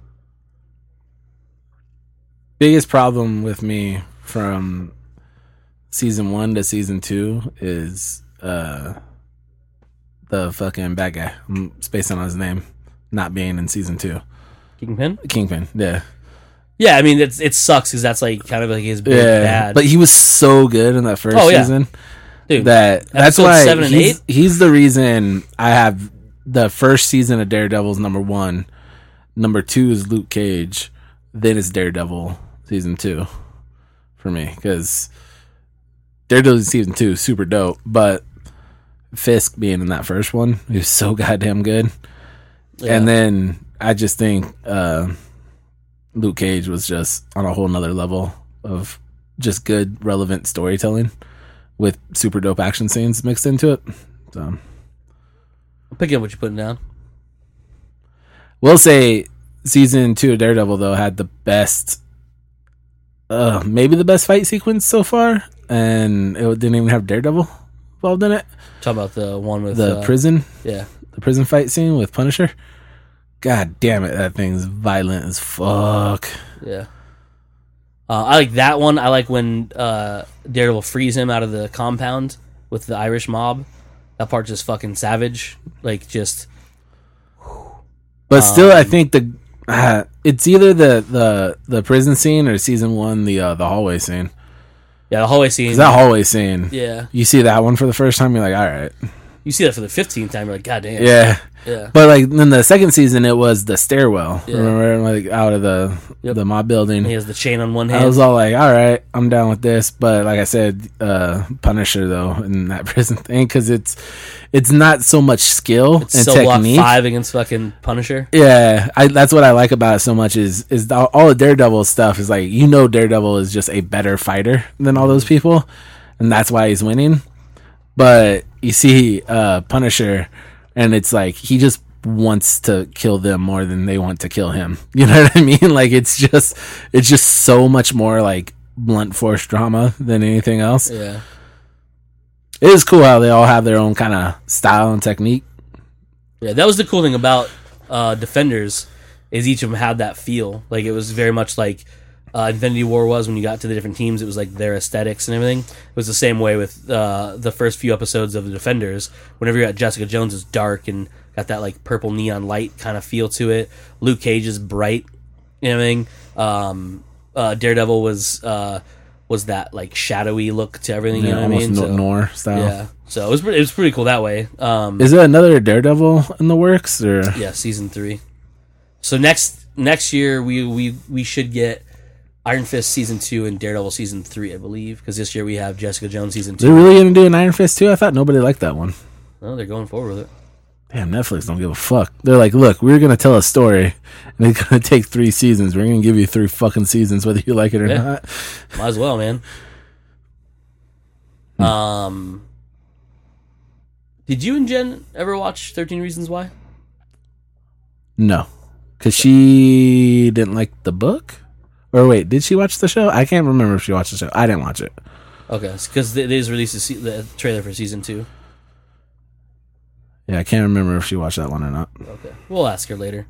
A: Biggest problem with me from season one to season two is uh the fucking bad guy. I'm spacing on his name not being in season two.
B: Kingpin.
A: Kingpin, yeah.
B: Yeah, I mean it's it sucks because that's like kind of like his big
A: Yeah,
B: bad.
A: but he was so good in that first
B: Oh, yeah.
A: season
B: Dude,
A: that that's
B: episode
A: why
B: seven and
A: he's,
B: eight?
A: he's the reason I have the first season of Daredevil's number one. Number two is Luke Cage. Then it's Daredevil season two for me because Daredevil season two is super dope, but Fisk being in that first one, he was so goddamn good.
B: Yeah.
A: And then I just think uh, Luke Cage was just on a whole nother level of just good, relevant storytelling with super dope action scenes mixed into it. So,
B: I'm picking up what you're putting down.
A: we'll say season two of Daredevil, though, had the best, uh, maybe the best fight sequence so far. And it didn't even have Daredevil involved in it.
B: Talk about the one with
A: The
B: uh,
A: prison,
B: Yeah.
A: the prison fight scene with Punisher. God damn it, that thing's violent as fuck.
B: Yeah. Uh, I like that one. I like when uh, Daredevil frees him out of the compound with the Irish mob. That part just fucking savage. Like just.
A: But still, I
B: Um,
A: think the uh, it's either the, the the prison scene or season one the uh, the hallway scene.
B: Yeah, the hallway scene.
A: 'Cause that hallway scene,
B: Yeah.
A: you see that one for the first time, you're like, all right,
B: You see that for the fifteenth time, you're like, God damn.
A: yeah.
B: Yeah.
A: But like in the second season, it was the stairwell.
B: Yeah.
A: Remember, like out of the
B: Yep.
A: the mob building.
B: He has the chain on one hand.
A: I was all like, all right, I'm down with this. But like I said, uh, Punisher though in that prison thing because it's it's not so much skill
B: it's
A: and
B: Cell Block
A: technique.
B: five against fucking Punisher.
A: Yeah, I, that's what I like about it so much is is the, all the Daredevil stuff is like you know Daredevil is just a better fighter than all those people, and that's why he's winning. But you see uh, Punisher, and it's like he just wants to kill them more than they want to kill him. You know what I mean? Like it's just it's just so much more like blunt force drama than anything else.
B: Yeah.
A: It is cool how they all have their own kind of style and technique.
B: Yeah, that was the cool thing about uh, Defenders is each of them had that feel. Like it was very much like uh, Infinity War was when you got to the different teams. It was like their aesthetics and everything. It was the same way with uh, the first few episodes of the Defenders. Whenever you got Jessica Jones, is dark and got that like purple neon light kind of feel to it. Luke Cage is bright, you know what I mean? Um, uh, Daredevil was uh, was that like shadowy look to everything.
A: Yeah,
B: you know what I
A: almost
B: mean?
A: no-
B: So,
A: Noir style.
B: yeah, so it was pretty, it was pretty cool that way. Um,
A: Is there another Daredevil in the works or?
B: Yeah, season three. So next next year we we we should get Iron Fist season two and Daredevil season three, I believe, because this year we have Jessica Jones season
A: They're
B: two.
A: really gonna do an Iron Fist too? I thought nobody liked that one.
B: Oh, they're going forward with it.
A: Damn, Netflix don't give a fuck. They're like, look, we're gonna tell a story, and it's gonna take three seasons. We're gonna give you three fucking seasons, whether you like it or
B: Yeah.
A: not.
B: Might as well, man. Um, did you and Jen ever watch thirteen Reasons Why?
A: No, because she didn't like the book. Or wait, did she watch the show? I can't remember if she watched the show. I didn't watch it.
B: Okay, because they, they just released the, se- the trailer for season two.
A: Yeah, I can't remember if she watched that one or not.
B: Okay, we'll ask her later.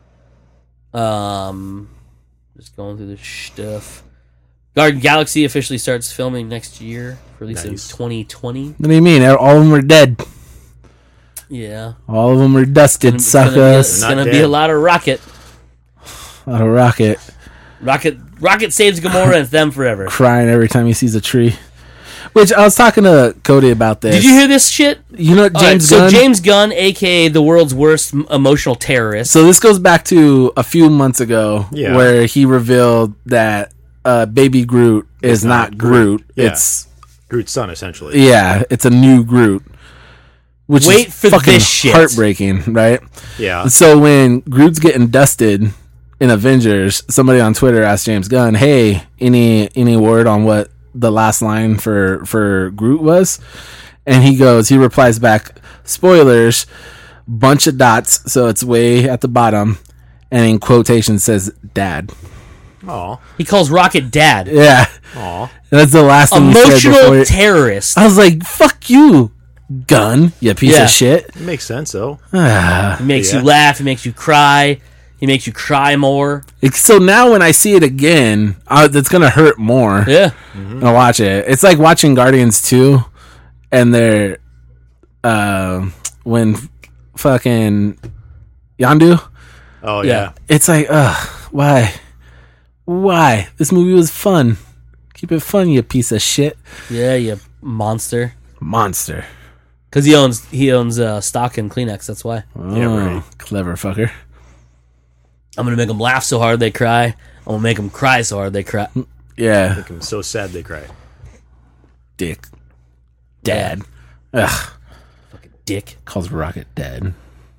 B: Um, just going through the stuff. Guardian Galaxy officially starts filming next year, released
C: Nice.
B: in twenty twenty.
A: What do you mean? All of them are dead.
B: Yeah,
A: All of them are dusted,
B: it's gonna be, a,
A: suckers.
B: it's
C: Not
B: gonna be
C: dead.
B: a lot of Rocket.
A: Out of Rocket
B: Rocket, Rocket saves Gamora and it's them forever.
A: crying every time he sees a tree. Which I was talking to Cody about this.
B: Did you hear this shit?
A: You know what
B: All right,
A: James
B: so
A: Gunn?
B: James Gunn, aka the world's worst m- emotional terrorist.
A: So this goes back to a few months ago,
C: Yeah.
A: where he revealed that uh, Baby Groot is not
C: not
A: Groot.
C: Groot. Yeah.
A: It's
C: Groot's son, essentially.
A: yeah, it's a new Groot. Which
B: Wait
A: is
B: for
A: fucking
B: this shit.
A: heartbreaking, right?
C: Yeah.
A: So when Groot's getting dusted in Avengers, somebody on Twitter asked James Gunn, "Hey, any any word on what the last line for for Groot was?" And he goes, he replies back, "Spoilers, bunch of dots, so it's way at the bottom, and in quotation says Dad."
C: Aw.
B: He calls Rocket Dad.
A: Yeah,
C: Aw.
A: that's the last thing he said before.
B: Emotional
A: he-
B: terrorist.
A: I was like, "Fuck you, Gunn, you piece
B: Yeah.
A: of shit."
C: It makes sense, though.
A: Ah.
B: He makes
C: Yeah.
B: you laugh. He makes you cry. He makes you cry more.
A: So now when I see it again, uh, that's gonna hurt more.
B: Yeah.
A: And I'll watch it. It's like watching Guardians two, and they're uh, when fucking Yondu
C: Oh
B: Yeah.
C: yeah.
A: It's like, ugh, why? Why? This movie was fun. Keep it fun, you piece of shit.
B: Yeah, you monster.
A: Monster.
B: Because he owns he owns uh, stock in Kleenex. That's why.
A: Oh,
C: Yeah, right.
A: clever fucker.
B: I'm gonna make them laugh so hard they cry. I'm gonna make them cry so hard they cry.
A: Yeah,
C: Make them so sad they cry.
A: dick. Dad. Ugh,
B: Fucking dick.
A: calls Rocket dad.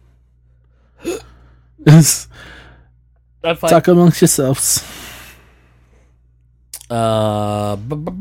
A: Talk
B: I'd fight.
A: amongst yourselves.
B: Uh,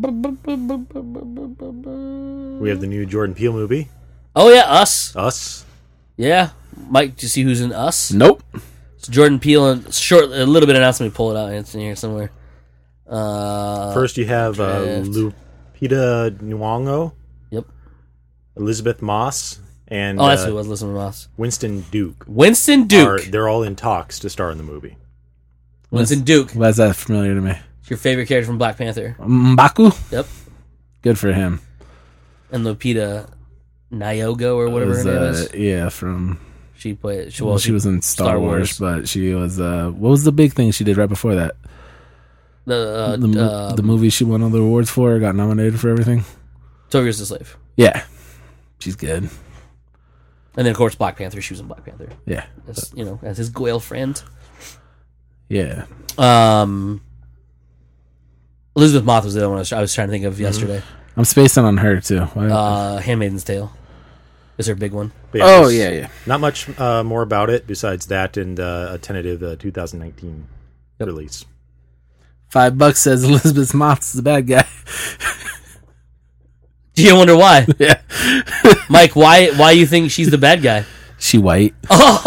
C: We have the new Jordan Peele movie,
B: oh yeah, Us.
C: Us.
B: Yeah, Mike. Do you see who's in Us?
A: Nope.
B: It's Jordan Peele and short a little bit of announcement. Pull it out. It's in here somewhere. Uh,
C: First, you have uh,
B: Drift.
C: Lupita Nyong'o,
B: Yep.
C: Elizabeth Moss, and
B: Oh, that's
C: uh,
B: who it was. Listen to Moss.
C: Winston Duke.
B: Winston Duke.
C: Are, they're all in talks to star in the movie.
B: Winston Duke.
A: Why is that familiar to me?
B: It's your favorite character from Black Panther.
A: M'Baku?
B: Yep.
A: Good for him.
B: And Lupita Nyong'o or whatever
A: Was,
B: her name
A: uh,
B: is.
A: Yeah, from...
B: She played. She,
A: Well,
B: well,
A: she was in Star,
B: Star
A: Wars,
B: Wars.
A: but she was... Uh, what was the big thing she did right before that?
B: the uh,
A: The, mo-
B: uh,
A: the movie she won all the awards for, got nominated for everything?
B: Toger's the Slave.
A: Yeah. She's good.
B: And then of course Black Panther. She was in Black Panther.
A: Yeah.
B: As, you know, as his Goyle friend.
A: Yeah.
B: Um, Elizabeth Moss was the other one I was, I was trying to think of yesterday.
A: I'm spacing on her, too. Why-
B: Uh, Handmaid's Tale is her big one.
C: But
A: oh,
C: there's
A: yeah, yeah.
C: Not much uh, more about it besides that and uh, a tentative uh, two thousand nineteen
B: Yep.
C: release.
A: Five bucks says Elizabeth Moss is the bad guy.
B: Do you wonder why,
A: Yeah.
B: Mike? Why? Why you think she's the bad guy?
A: She white.
B: Oh,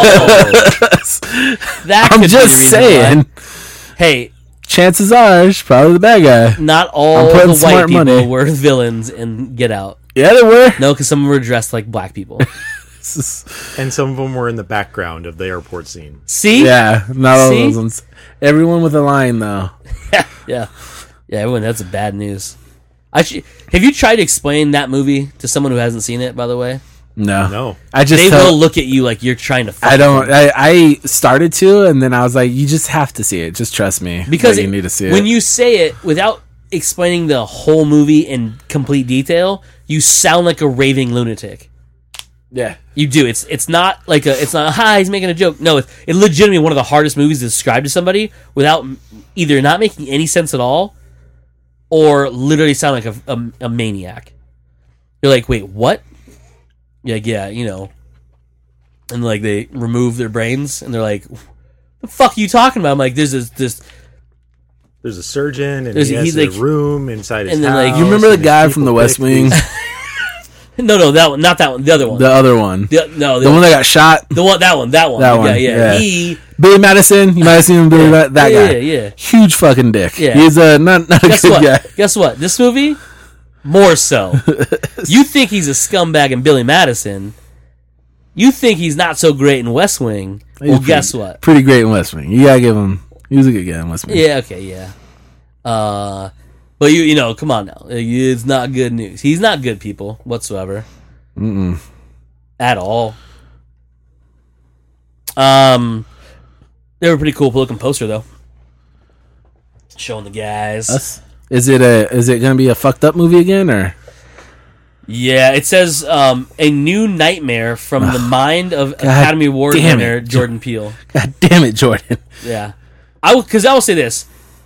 B: that
A: I'm
B: could be
A: just
B: the reason
A: saying.
B: why. Hey,
A: Chances are she's probably the bad guy.
B: not
A: I'm
B: all
A: putting
B: the white
A: smart
B: people
A: money.
B: were villains in Get Out.
A: Yeah, they were.
B: No, because some were dressed like black people.
C: And some of them were in the background of the airport scene.
B: See?
A: Yeah, not all
B: See?
A: those ones. Everyone with a line, though.
B: yeah, yeah, yeah. Everyone, that's bad news. I sh- have you tried to explain that movie to someone who hasn't seen it? By the way,
A: No.
C: No.
A: I just
B: they
A: tell-
B: will look at you like you're trying to. Fuck
A: I don't.
B: them.
A: I, I started to, and then I was like, "You just have to see it. Just trust me,
B: because
A: that you
B: it-
A: need to see it."
B: when you say it without explaining the whole movie in complete detail, you sound like a raving lunatic.
A: yeah,
B: You do. It's it's not like a. It's not. Ha! He's making a joke. No, it's, it's legitimately one of the hardest movies to describe to somebody without m- either not making any sense at all, or literally sound like a, a, a maniac. You're like, wait, what? You're like, yeah, you know. And like they remove their brains, and they're like, "The fuck are you talking about?" I'm like, "There's this, this
C: There's a surgeon, and
B: There's-
C: he has
B: he's
C: a
B: like-
C: room inside his
B: and then,
C: house.
B: like,
A: you remember the
C: and his
A: guy
C: people
A: from The West
C: pick
A: Wing,
C: these-
B: no, no, that one, not that one, the other one,
A: the other one,
B: the, no, the,
A: the one that got shot,
B: the one, that one, that one,
A: That
B: yeah,
A: one,
B: yeah,
A: yeah.
B: He,
A: Billy Madison. You might have seen him do that. That
B: yeah,
A: guy,
B: yeah, yeah.
A: huge fucking dick.
B: Yeah.
A: He's a not not a
B: Guess
A: good
B: what?
A: guy.
B: Guess what? This movie, more so. You think he's a scumbag in Billy Madison. You think he's not so great in West Wing.
A: He's
B: Well,
A: pretty-
B: guess what?
A: Pretty great in West Wing. You gotta give him. He was a good guy in West Wing.
B: Yeah, okay, yeah. Uh, but you, you know, come on now. It's not good news. He's not good people whatsoever.
A: Mm-mm.
B: At all. Um, they were a pretty cool looking poster though, showing the guys.
A: Us? Is it a? Is it gonna be a fucked up movie again or?
B: Yeah, it says um, a new nightmare from the mind of Academy Award
A: damn
B: winner
A: it.
B: Jordan Peele.
A: God damn it, Jordan.
B: Yeah, I because I will say this: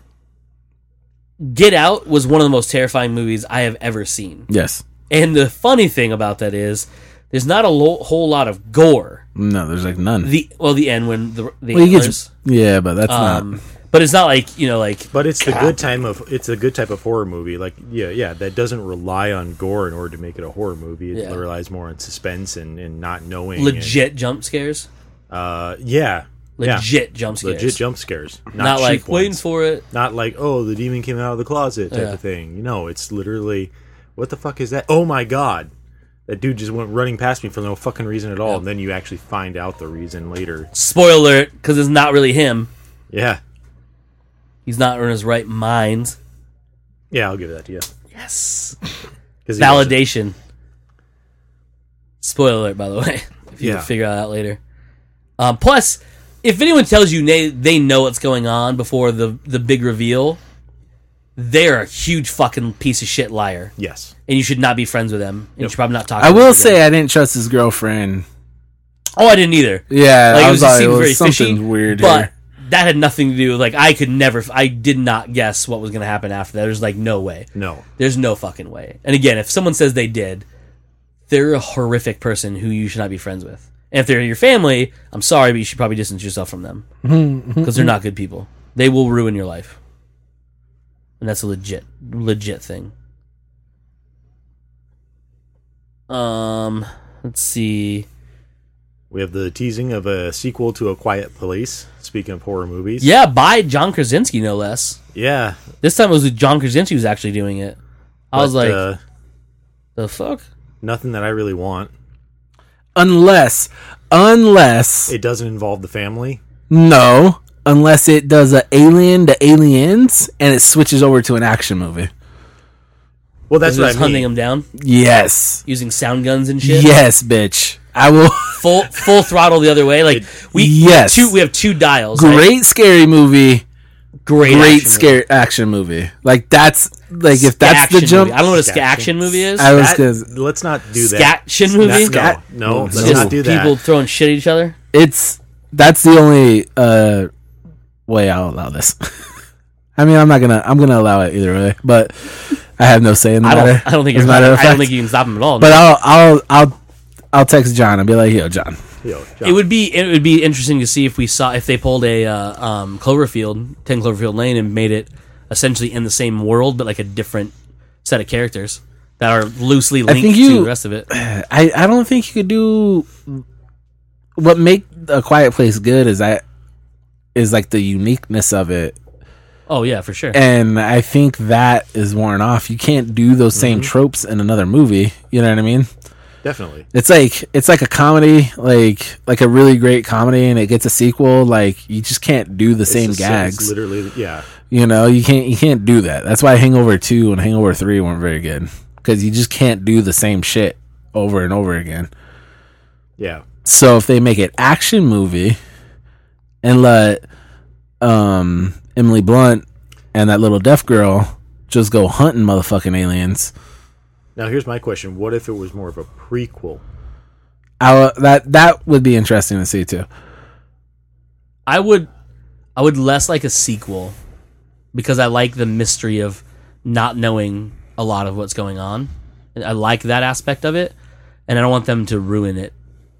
B: Get Out was one of the most terrifying movies I have ever seen.
A: Yes.
B: And the funny thing about that is, there's not a lo- whole lot of gore.
A: No, there's like none.
B: The well, the end when the the
A: well, you
B: antlers,
A: get, yeah, but that's
B: um,
A: not.
B: but it's not like you know like
C: But it's the good time of it's a good type of horror movie. Like yeah, yeah, that doesn't rely on gore in order to make it a horror movie. It
B: Yeah.
C: relies more on suspense and, and not knowing. and-
B: legit jump scares,
C: uh, yeah,
B: legit
C: yeah.
B: jump scares,
C: legit jump scares. Not,
B: not, like
C: cheap
B: waiting
C: ones.
B: for it.
C: Not like oh the demon came out of the closet type
B: Yeah.
C: of thing. You know, it's literally what the fuck is that? Oh my god. That dude just went running past me for no fucking reason at all,
B: Yeah.
C: and then you actually find out the reason later.
B: Spoiler alert, because it's not really him.
C: Yeah,
B: He's not in his right mind.
C: yeah, I'll give that to you.
B: Yes.
C: 'Cause he wasn't-
B: Validation. Spoiler alert, by the way, if you
C: Yeah.
B: can figure that out later. Um, plus, if anyone tells you they, they know what's going on before the, the big reveal, they're a huge fucking piece of shit liar.
C: Yes.
B: And you should not be friends with them. And
C: Yep.
B: you should probably not talk to
A: I
B: them
A: will
B: again.
A: say I didn't trust his girlfriend.
B: Oh, I didn't either.
A: Yeah,
B: Like,
A: I
B: it
A: was
B: was,
A: like,
B: seemed
A: it was
B: very
A: something
B: fishy,
A: weird
B: but
A: here.
B: that had nothing to do. Like, I could never, I did not guess what was going to happen after that. There's like no way.
C: No.
B: There's no fucking way. And again, if someone says they did, they're a horrific person who you should not be friends with. And if they're your family, I'm sorry, but you should probably distance yourself from them because they're not good people. They will ruin your life, and that's a legit, legit thing. Um, let's see.
C: We have the teasing of a sequel to A Quiet Place. Speaking of horror movies.
B: Yeah, by John Krasinski, no less.
C: Yeah.
B: This time it was with John Krasinski who's actually doing it. I was
C: but,
B: like,
C: uh,
B: the fuck?
C: nothing that I really want.
A: Unless, unless,
C: It doesn't involve the family.
A: no, unless it does a Alien to Aliens and it switches over to an action movie.
C: Well, that's
B: That's
C: what I mean.
B: hunting them down
A: Yes.
B: using sound guns and shit.
A: Yes, bitch. I will.
B: Full full throttle the other way. Like we
A: Yes.
B: two we have two dials. right?
A: Great scary movie.
B: great,
A: Great
B: action
A: scary
B: movie.
A: action movie. Like that's like if
B: Ska
A: that's the
B: action
A: jump.
B: movie. I don't know what a ska
C: Ska
B: action movie is.
A: I was
C: That-
A: gonna,
C: let's not do that.
B: Action movie.
C: No, no, let's
A: Just
C: not do that.
B: People throwing shit at each other.
A: it's that's the only uh way I'll allow this. I mean, I'm not gonna. I'm gonna allow it either way, but I have no say in the
B: I
A: matter.
B: don't. I don't think.
A: as
B: You're,
A: a matter of
B: I don't
A: fact.
B: think you can stop him at all.
A: But I'll I'll I'll I'll text John and be like, "Yo, John,
C: Yo, John.
B: it would be it would be interesting to see if we saw if they pulled a uh, um, Cloverfield, ten Cloverfield Lane, and made it essentially in the same world, but like a different set of characters that are loosely linked
A: think you-
B: to the rest of it.
A: I I don't think you could do what make A Quiet Place good is that is like the uniqueness of it,
B: Oh yeah, for sure.
A: and I think that is worn off. You can't do those same tropes in another movie. You know what I mean?
C: Definitely.
A: It's like it's like a comedy, like like a really great comedy, and it gets a sequel. Like you just can't do the
C: It's
A: same
C: just- it's
A: gags.
C: literally, yeah.
A: You know, you can't you can't do that. That's why Hangover two and Hangover three weren't very good because you just can't do the same shit over and over again.
C: Yeah.
A: So if they make it action movie and let um, Emily Blunt and that little deaf girl just go hunting motherfucking aliens,
C: Now, here's my question. What if it was more of a prequel?
A: I, that that would be interesting to see too.
B: I would, I would less like a sequel because I like the mystery of not knowing a lot of what's going on. And I like that aspect of it, and I don't want them to ruin it.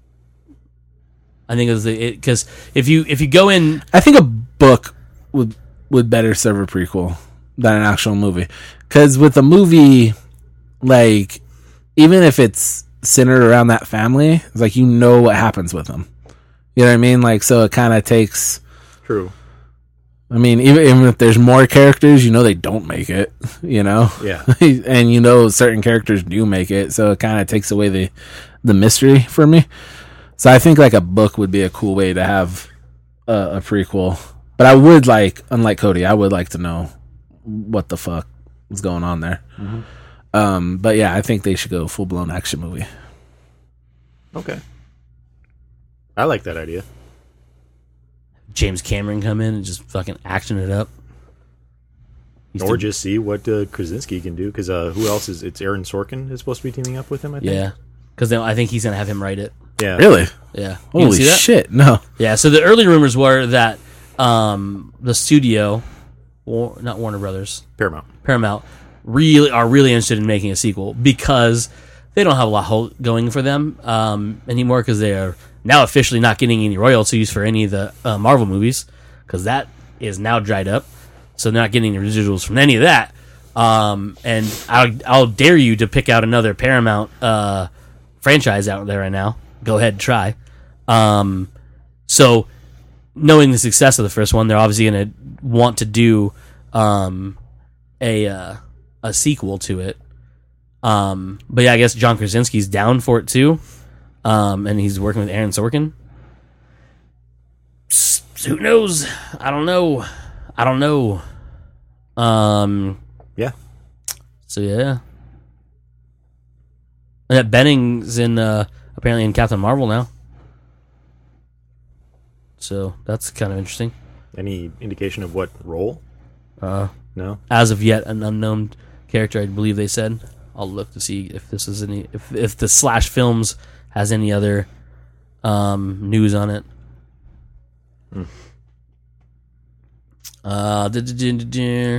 B: I think it's because if you if you go in,
A: I think a book would would better serve a prequel than an actual movie. Because with a movie, like even if it's centered around that family, it's like you know what happens with them. You know what I mean? Like so, it kind of takes.
C: True.
A: I mean, even, even if there's more characters, you know they don't make it. You know,
C: Yeah.
A: and you know certain characters do make it, so it kind of takes away the the mystery for me. So I think like a book would be a cool way to have a, a prequel. But I would like, unlike Cody, I would like to know what the fuck is going on there.
C: Mm-hmm.
A: Um, but yeah, I think they should go full blown action movie.
C: Okay. I like that idea.
B: James Cameron come in and just fucking action it up. He's
C: Or
B: the-
C: just see what uh, Krasinski can do. Because uh, who else is... It's Aaron Sorkin is supposed to be teaming up with him, I think.
B: yeah, because I think he's gonna have him write it.
C: Yeah.
A: Really?
B: Yeah, You
A: Holy
B: see that?
A: shit! No.
B: Yeah, so the early rumors were that um, the studio, or not Warner Brothers,
C: Paramount.
B: Paramount, really are really interested in making a sequel because they don't have a lot ho- going for them um, anymore because they are now officially not getting any royalties for any of the uh, Marvel movies because that is now dried up. So they're not getting any residuals from any of that. Um, and I'll, I'll dare you to pick out another Paramount uh, franchise out there right now. Go ahead and try. Um, so knowing the success of the first one, they're obviously going to want to do um, a uh, a sequel to it. Um, but yeah, I guess John Krasinski's down for it too, um, and he's working with Aaron Sorkin. S- Who knows? I don't know. I don't know. Um.
C: Yeah.
B: So yeah. And that Benning's in uh, apparently in Captain Marvel now. So that's kind of interesting.
C: Any indication of what role?
B: Uh,
C: No.
B: as of yet, an unknown character, I believe they said. I'll look to see if this is any, if if the Slash Films has any other um, news on it.
C: Hmm.
B: Uh, duh, duh, duh, duh, duh.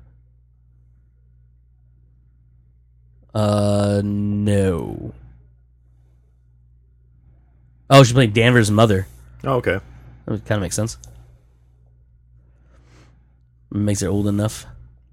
B: uh, no. Oh, she's playing Danvers' mother.
C: Oh, okay.
B: That kind of makes sense. Makes her old enough.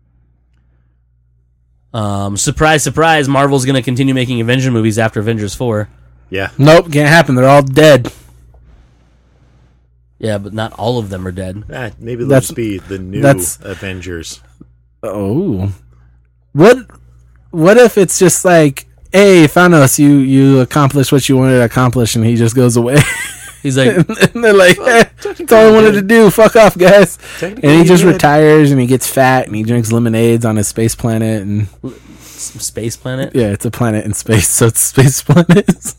B: Um, surprise, surprise! Marvel's going to continue making Avenger movies after Avengers four.
C: Yeah.
A: Nope, can't happen. They're all dead.
B: Yeah, but not all of them are dead.
C: Ah, maybe
A: That's-
C: let's be the new
A: that's-
C: Avengers.
A: Oh, what? What if it's just like, hey, Thanos, you you accomplished what you wanted to accomplish, and he just goes away,
B: He's like,
A: and they're like, eh, that's all I wanted to do. Fuck off, guys.
C: Technically,
A: And he just
C: did.
A: retires, and he gets fat, and he drinks lemonades on his space planet, and
B: some space planet.
A: yeah, it's a planet in space, so it's space planets.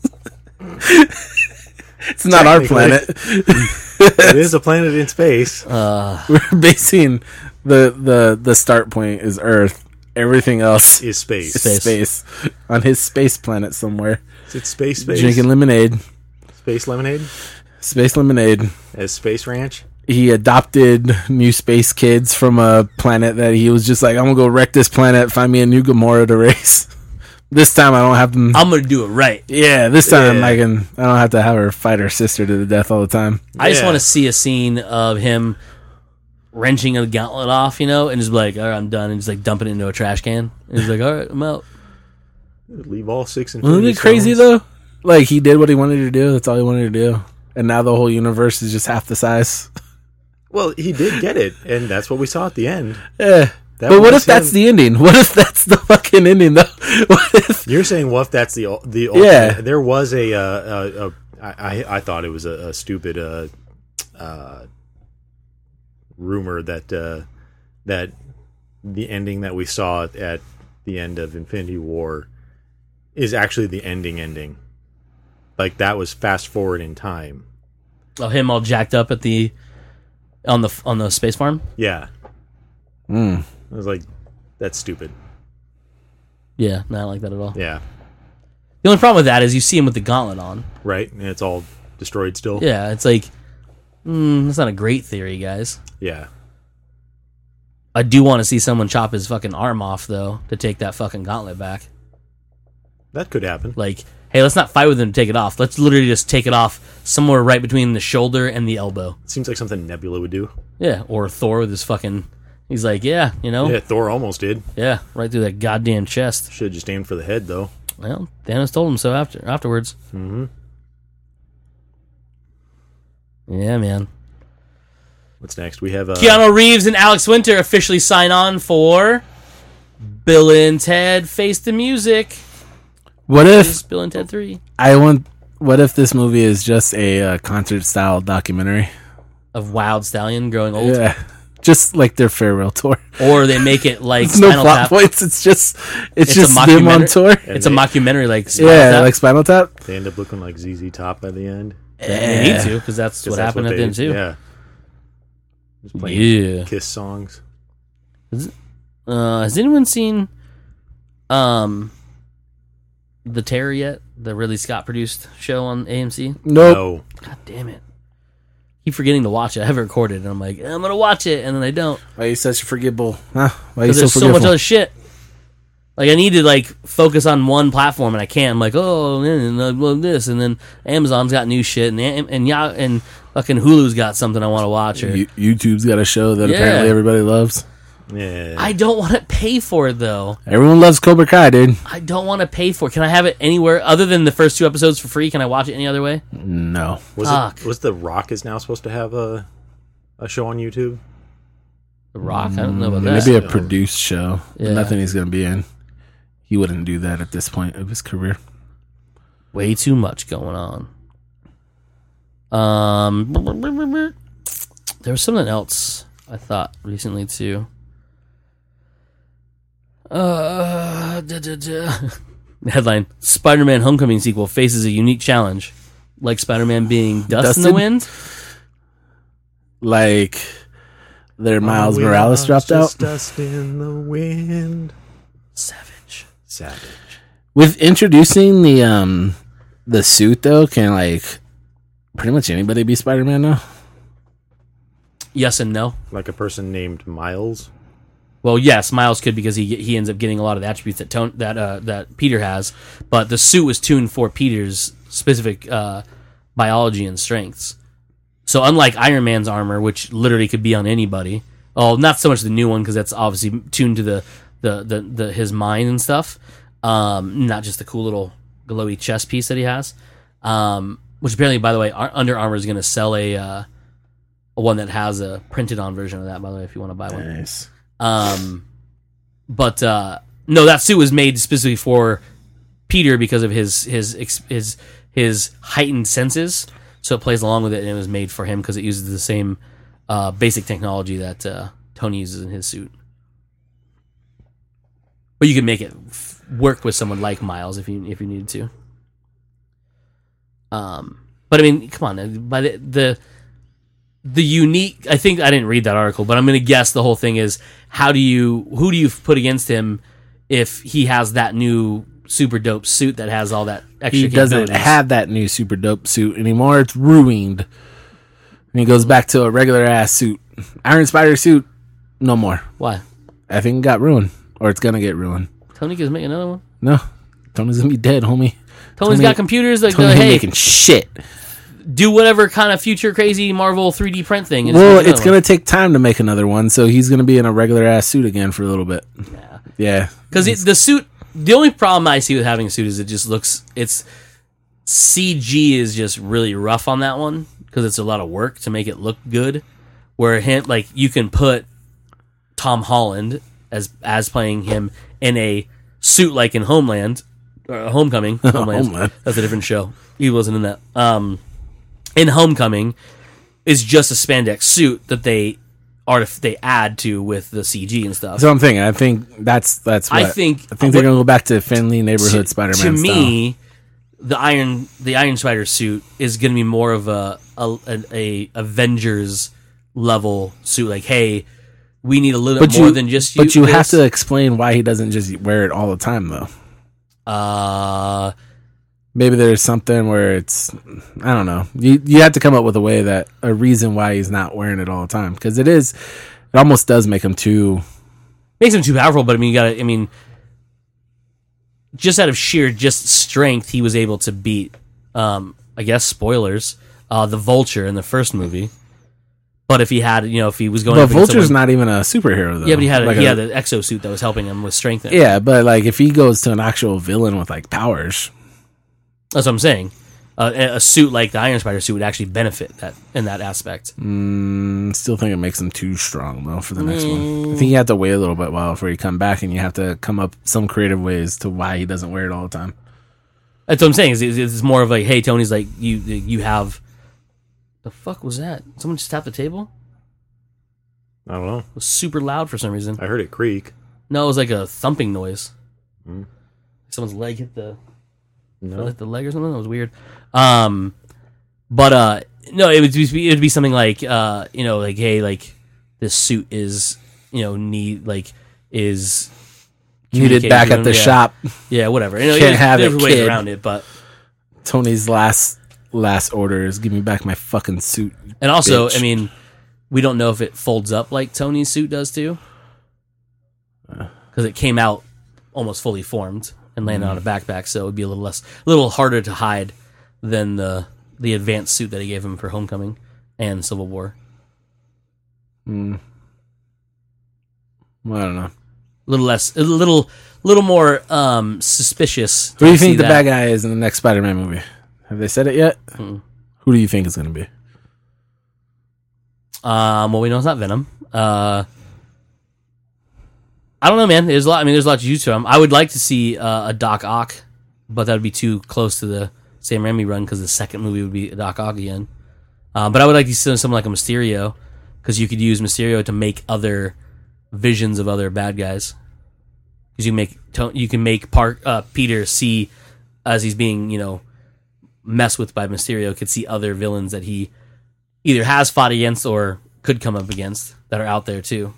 A: It's not our planet.
C: It is a planet in space.
B: Uh,
A: We're basing the the the start point is Earth. Everything else
C: Is space.
A: is
B: Space.
A: space. On his space planet somewhere,
C: It's space space.
A: drinking lemonade,
C: Space lemonade
A: space lemonade.
C: as Space Ranch.
A: He adopted new space kids from a planet that he was just like, I'm gonna go wreck this planet, find me a new Gamora to race. This time I don't have them.
B: I'm gonna do it right.
A: Yeah, this time
C: Yeah.
A: I can. I don't have to have her fight her sister to the death all the time.
B: I just
C: Yeah.
B: want to see a scene of him wrenching a gauntlet off, you know, and just be like, all right, I'm done, and just like dumping it into a trash can. And he's like, all right, I'm out.
C: Leave all six
A: Wasn't
C: Infinity
A: it crazy
C: Stones.
A: though? Like he did what he wanted to do. That's all he wanted to do, and now the whole universe is just half the size.
C: Well, he did get it, and that's what we saw at the end.
A: Yeah.
C: That
A: But what
C: was
A: if that's
C: him.
A: the ending? What if that's the fucking ending though? What if?
C: You're saying, what if that's the the
A: Yeah.
C: ultimate- There was a, uh, a, a I, I I thought it was a, a stupid uh, uh, rumor that uh, that the ending that we saw at the end of Infinity War is actually the ending ending. Like that was fast forward in time.
B: Oh, him all jacked up at the on the on the space farm.
C: Yeah,
A: Mm.
C: I was like, that's stupid.
B: Yeah, no, I don't like that at all.
C: Yeah,
B: The only problem with that is you see him with the gauntlet on.
C: right. And it's all destroyed still.
B: Yeah, it's like, mm, that's not a great theory, guys.
C: Yeah.
B: I do want to see someone chop his fucking arm off, though, to take that fucking gauntlet back.
C: That could happen.
B: Like, hey, let's not fight with him to take it off. Let's literally just take it off somewhere right between the shoulder and the elbow.
C: Seems like something Nebula would do.
B: Yeah, or Thor with his fucking... He's like, yeah, you know?
C: Yeah,
B: Yeah,
C: Thor almost did.
B: right through that goddamn chest.
C: Should have just aimed for the head, though.
B: Well, Thanos told him so after afterwards.
C: Mm-hmm.
B: Yeah, man.
C: What's next? We have uh,
B: Keanu Reeves and Alex Winter officially sign on for Bill and Ted Face the Music.
A: What
B: This
A: if
B: is Bill and Ted three.
A: I want? What if this movie is just a uh, concert style documentary?
B: Of Wild Stallion growing old.
A: Yeah, just like their farewell tour.
B: Or they make it like
A: It's no
B: Spinal
A: plot
B: Tap.
A: points. It's just it's,
B: It's a
A: just them on
B: mockumentary.
A: tour.
B: It's a
C: they-
B: mockumentary like Spinal
A: Yeah,
B: Tap.
A: like Spinal Tap.
C: They end up looking like Z Z Top by the end.
B: They need to, because that's
C: 'Cause
B: what
C: that's
B: happened at
C: they-
B: the end, too.
C: Yeah. Just playing
B: Yeah.
C: Kiss songs.
B: Uh, has anyone seen um, The Terror yet? The Ridley Scott produced show on A M C?
A: Nope.
C: No.
B: God damn it. Keep forgetting to watch it. I have it recorded, and I'm like, I'm going to watch it, and then I don't.
A: Why are you such a forgivable? Huh? Why are you
B: Because
A: so
B: there's so
A: forgivable?
B: much other shit. Like, I need to, like, focus on one platform, and I can't. I'm like, oh, and then, well, this, and then Amazon's got new shit, and and, and, yeah, and fucking Hulu's got something I want to watch. Or,
A: You- YouTube's got a show that
B: Yeah.
A: apparently everybody loves.
C: Yeah.
B: I don't want to pay for it, though.
A: Everyone loves Cobra Kai, dude.
B: I don't want to pay for it. Can I have it anywhere other than the first two episodes for free? Can I watch it any other way?
A: No.
C: was
B: Fuck.
C: it was The Rock is now supposed to have a a show on YouTube?
B: The Rock? I don't know about
A: Maybe
B: that.
A: a produced show. but
B: Yeah.
A: Nothing he's going to be in. He wouldn't do that at this point of his career.
B: Way too much going on. Um, there was something else I thought recently too. Uh, da, da, da. Headline: Spider-Man: Homecoming sequel faces a unique challenge, like Spider-Man being dust in the
A: Dusted?
B: wind.
A: like their Miles
C: Oh, we
A: Morales
C: are
A: dropped out.
C: just dust in the wind.
B: Savage.
C: Savage.
A: With introducing the um the suit though, can like pretty much anybody be Spider-Man now?
B: Yes and no.
C: Like a person named Miles.
B: Well, yes, Miles could because he he ends up getting a lot of the attributes that Tone, that uh, that Peter has, but the suit was tuned for Peter's specific uh, biology and strengths. So unlike Iron Man's armor, which literally could be on anybody, well, not so much the new one because that's obviously tuned to the the, the, the his mind and stuff, um, not just the cool little glowy chest piece that he has. Um, which apparently, by the way, Ar- Under Armour is going to sell a uh, a one that has a printed on version of that. By the way, if you want to buy one.
A: Nice.
B: Um, but uh, no, that suit was made specifically for Peter because of his his ex- his his heightened senses. So it plays along with it, and it was made for him because it uses the same uh, basic technology that uh, Tony uses in his suit. But you can make it f- work with someone like Miles if you if you needed to. Um, but I mean, come on, by the the. The unique, I think I didn't read that article, but I'm going to guess the whole thing is how do you, who do you put against him if he has that new super dope suit that has all that extra
A: He doesn't
B: capabilities?
A: have that new super dope suit anymore. It's ruined. And he goes back to a regular ass suit. Iron Spider suit, no more.
B: Why?
A: I think it got ruined. Or it's going to get ruined.
B: Tony can make another one.
A: No. Tony's going to be dead, homie.
B: Tony's
A: Tony-
B: got computers that
A: Tony
B: go,
A: ain't
B: hey,
A: making shit.
B: do whatever kind of future crazy Marvel three D print thing. And
A: Well,
B: make
A: it's
B: another
A: going to take time to make another one, so he's going to be in a regular ass suit again for a little bit.
B: one. Yeah.
A: Yeah.
B: Because the suit, the only problem I see with having a suit is it just looks, it's C G is just really rough on that one because it's a lot of work to make it look good. Where him, like you can put Tom Holland as as playing him in a suit like in Homeland, or Homecoming. Homeland.
A: Homeland.
B: That's a different show. He wasn't in that. Um, in Homecoming is just a spandex suit that they artif- they add to with the C G and stuff.
A: That's what I'm thinking. I think that's that's what
B: I think
A: I think they're going to go back to Finley neighborhood Spider-Man
B: to
A: style.
B: me, the Iron the Iron Spider suit is going to be more of a a, a a Avengers level suit. Like, hey, we need a little
A: But
B: bit more
A: you,
B: than just you.
A: but you have
B: this.
A: to explain why he doesn't just wear it all the time, though.
B: Uh,
A: Maybe there's something where it's, I don't know. You you have to come up with a way that a reason why he's not wearing it all the time, because it is, it almost does make him too.
B: makes him too powerful. But I mean, you got to. I mean, just out of sheer just strength, he was able to beat. Um, I guess spoilers. Uh, the Vulture in the first movie. But if he had, you know, if he was going,
A: But
B: up against
A: Vulture's
B: someone-
A: not even a superhero, though.
B: yeah, but he had a,
A: Like
B: he
A: a-
B: had an exosuit that was helping him with strength. in it.
A: yeah, but like if he goes to an actual villain with like powers,
B: That's what I'm saying. Uh, a a suit like the Iron Spider suit would actually benefit that in that aspect.
A: mm, still think it makes him too strong though for the next one. I think you have to wait a little bit while before you come back, and you have to come up some creative ways to why he doesn't wear it all the time.
B: That's what I'm saying. Is it's, it's more of like, hey, Tony's like you. You have the fuck was that? Someone just tapped the table.
C: I don't know.
B: It was super loud for some reason.
C: I heard it creak.
B: No, it was like a thumping noise.
C: Mm.
B: Someone's leg hit the
C: No.
B: hit the leg or something. That was weird. Um, but uh, no, it would be it would be something like uh, you know, like hey, like this suit is you know need like is
A: Needed back at the
B: yeah.
A: shop.
B: Yeah, whatever. You know,
A: Can't
B: there's
A: have it,
B: different ways
A: kid.
B: around it, but
A: Tony's last last order is give me back my fucking suit.
B: and also,
A: Bitch.
B: I mean, we don't know if it folds up like Tony's suit does too, because it came out almost fully formed and landed on a backpack, so it would be a little less, a little harder to hide than the the advanced suit that he gave him for Homecoming and Civil War.
A: Mm. Well, I don't know.
B: A little less, a little, little more um, suspicious.
A: Who do you
B: to see
A: think the
B: that.
A: bad guy is in the next Spider-Man movie? Have they said it yet?
B: Mm.
A: Who do you think it's going to be?
B: Um, well, we know it's not Venom. Uh, I don't know, man. There's a lot. I mean, there's a lot to use to him. I would like to see uh, a Doc Ock, but that would be too close to the Sam Raimi run because the second movie would be a Doc Ock again. Uh, but I would like to see someone like a Mysterio because you could use Mysterio to make other visions of other bad guys. Because you make you can make Park uh, Peter see as he's being you know messed with by Mysterio, could see other villains that he either has fought against or could come up against that are out there too.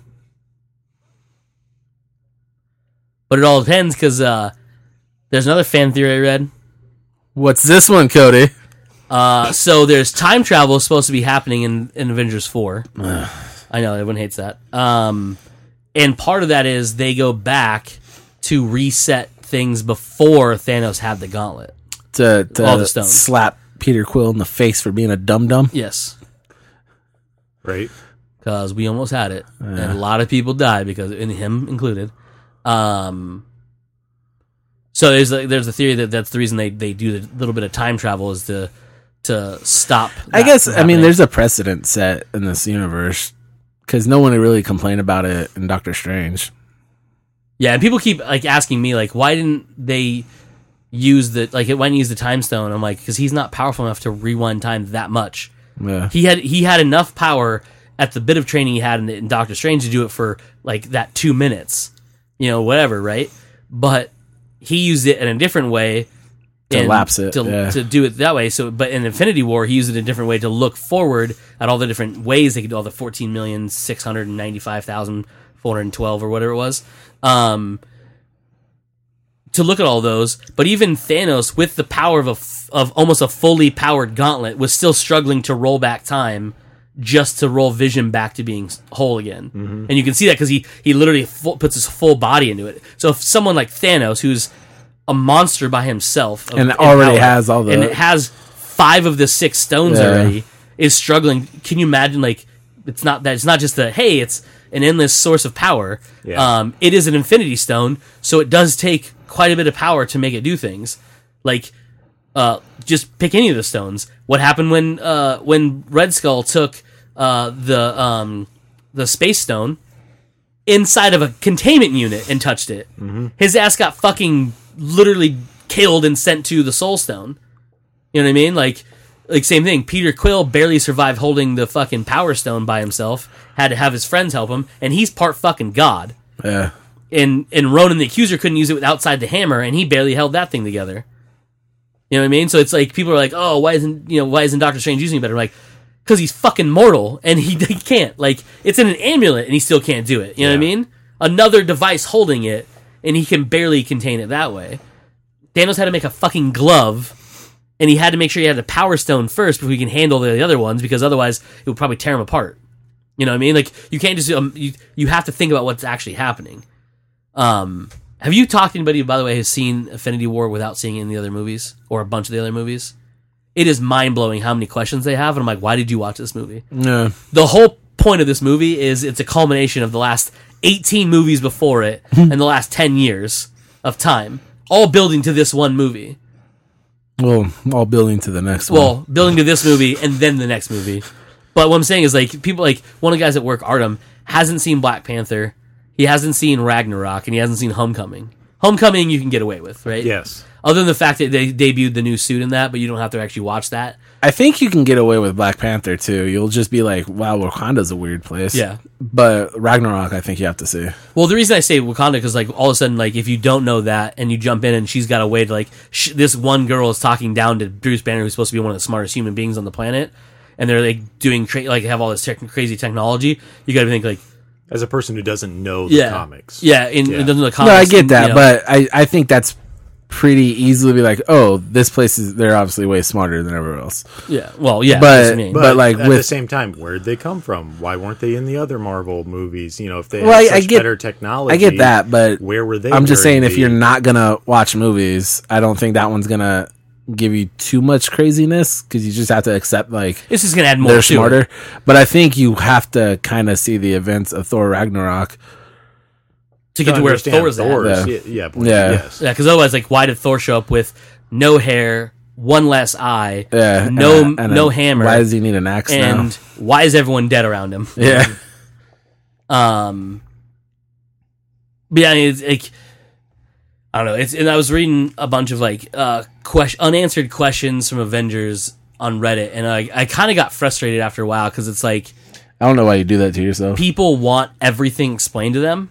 B: But it all depends because uh, there's another fan theory I read.
A: What's this one, Cody?
B: Uh, so there's time travel supposed to be happening in, in Avengers four. I know, everyone hates that. Um, and part of that is they go back to reset things before Thanos had the gauntlet.
A: To, to
B: All the stones.
A: slap Peter Quill in the face for being a dum-dum?
B: Yes.
C: Right.
B: Because we almost had it. And a lot of people died, because and him included. Um, so there's a, there's a theory that that's the reason they, they do the little bit of time travel is to to stop.
A: I guess, I mean,
B: happening.
A: there's a precedent set in this universe because no one really complained about it in Doctor Strange.
B: Yeah, and people keep like asking me like, why didn't they use the like why didn't you use the time stone? I'm like, because he's not powerful enough to rewind time that much.
A: Yeah.
B: He had he had enough power at the bit of training he had in, in Doctor Strange to do it for like that two minutes, you know, whatever, right? But he used it in a different way
A: To
B: and
A: lapse it,
B: to,
A: yeah.
B: to do it that way. So, but in Infinity War, he used it in a different way to look forward at all the different ways they could do all the fourteen million six hundred ninety-five thousand four hundred twelve or whatever it was. Um, to look at all those, but even Thanos, with the power of a f- of almost a fully powered gauntlet, was still struggling to roll back time just to roll Vision back to being whole again. Mm-hmm. And you can see that because he he literally full, puts his full body into it. So if someone like Thanos, who's a monster by himself, of,
A: And
B: in
A: already
B: power,
A: has all the-
B: and it has five of the six stones
A: Yeah.
B: already, is struggling. Can you imagine? Like, it's not that it's not just the hey, it's an endless source of power.
C: Yeah.
B: Um, it is an Infinity Stone, so it does take quite a bit of power to make it do things. Like, uh, just pick any of the stones. What happened when uh, when Red Skull took uh, the um, the Space Stone inside of a containment unit and touched it? Mm-hmm. His ass got fucking literally killed and sent to the Soul Stone. You know what I mean? Like, like same thing. Peter Quill barely survived holding the fucking Power Stone by himself. Had to have his friends help him, and he's part fucking god.
A: Yeah.
B: And and Ronan the Accuser couldn't use it outside the hammer, and he barely held that thing together. You know what I mean? So it's like people are like, "Oh, why isn't you know why isn't Doctor Strange using it better?" I'm like, because he's fucking mortal, and he, he can't. Like, it's in an amulet, and he still can't do it. You know
C: Yeah.
B: what I mean? Another device holding it, and he can barely contain it that way. Thanos had to make a fucking glove, and he had to make sure he had the Power Stone first before he can handle the other ones, because otherwise it would probably tear him apart. You know what I mean? Like, you can't just um, you you have to think about what's actually happening. Um, have you talked to anybody, by the way, who's seen Infinity War without seeing any of the other movies or a bunch of the other movies? It is mind blowing how many questions they have, and I'm like, why did you watch this movie?
A: Yeah.
B: The whole point of this movie is it's a culmination of the last eighteen movies before it and the last ten years of time, all building to this one movie.
A: Well, all building to the next one.
B: Well, building to this movie and then the next movie. But what I'm saying is, like, people like one of the guys at work, Artem, hasn't seen Black Panther. He hasn't seen Ragnarok, and he hasn't seen Homecoming. Homecoming you can get away with, right?
C: Yes.
B: Other than the fact that they debuted the new suit in that, but you don't have to actually watch that.
A: I think you can get away with Black Panther too. You'll just be like, wow, Wakanda's a weird place.
B: Yeah.
A: But Ragnarok, I think you have to see.
B: Well, the reason I say Wakanda because, like, all of a sudden, like, if you don't know that and you jump in and she's got a way to, like, sh- this one girl is talking down to Bruce Banner, who's supposed to be one of the smartest human beings on the planet, and they're like doing tra- like have all this tech- crazy technology. You got to think like,
C: As a person who doesn't know the
B: yeah,
C: comics.
B: yeah, in,
C: Yeah.
B: in the comics.
A: No, I get that,
B: you know.
A: but I, I think that's pretty easily be like, oh, this place is, they're obviously way smarter than everywhere else.
B: yeah, well, yeah,
A: But-
B: that's what I mean.
C: But,
A: But, like,
C: at
A: with-
C: the same time, where'd they come from? Why weren't they in the other Marvel movies? You know, if they
A: Well,
C: had
A: I- I
C: such
A: get-
C: better technology,
A: I get that, but
C: where were they?
A: I'm just
C: during
A: saying, if
C: the-
A: you're not gonna watch movies, I don't think that one's gonna give you too much craziness because you just have to accept like
B: It's just gonna add more.
A: they're
B: to
A: smarter.
B: It.
A: But I think you have to kind of see the events of Thor Ragnarok.
B: to get to where
C: understand
B: Thor's at.
C: Thor's,
A: Yeah.
C: yeah, yeah, point,
A: Yeah.
C: yes.
B: Yeah, because otherwise, like, why did Thor show up with no hair, one less eye,
A: Yeah,
B: no
A: and a- and a-
B: no hammer,
A: Why does he need an axe
B: and
A: now?
B: why is everyone dead around him?
A: Yeah,
B: Um, but yeah, it's like I don't know. It's and I was reading a bunch of like uh question unanswered questions from Avengers on Reddit, and I I kind of got frustrated after a while because it's like
A: I don't know why you do that to yourself.
B: people want everything explained to them.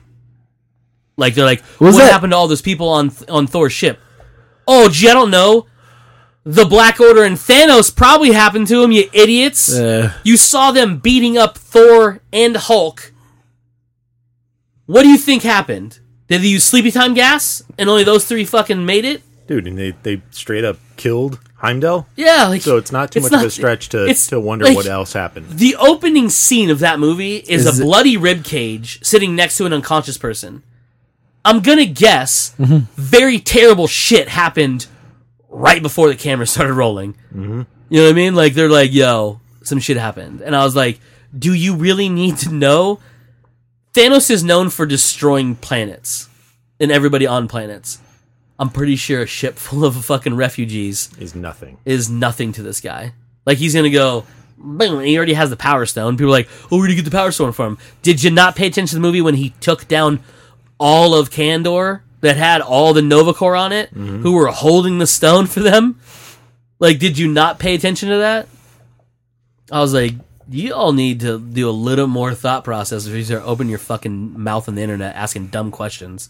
B: Like they're like,
A: What was
B: what
A: that?
B: happened to all those people on on Thor's ship? Oh, gee, I don't know. The Black Order and Thanos probably happened to him, you idiots.
A: Uh,
B: You saw them beating up Thor and Hulk. What do you think happened? Did they use sleepy time gas and only those three fucking made it?
C: Dude, and they, they straight up killed Heimdall?
B: Yeah, like
C: So it's not too
B: it's
C: much
B: not-
C: of a stretch to,
B: it's
C: to wonder
B: like-
C: what else happened.
B: The opening scene of that movie is,
A: Is
B: a
A: it-
B: bloody rib cage sitting next to an unconscious person. I'm gonna guess very terrible shit happened right before the camera started rolling. Mm-hmm. You know what I mean? Like, they're like, yo, some shit happened. And I was like, do you really need to know? Thanos is known for destroying planets and everybody on planets. I'm pretty sure a ship full of fucking refugees
C: Is nothing.
B: is nothing to this guy. Like, he's gonna go, boom, and he already has the Power Stone. People are like, oh, where did you get the Power Stone from? Did you not pay attention to the movie when he took down all of Kandor that had all the Nova Corps on it, who were holding the stone for them? Like, did you not pay attention to that? I was like, you all need to do a little more thought process if you start opening your fucking mouth on the internet asking dumb questions.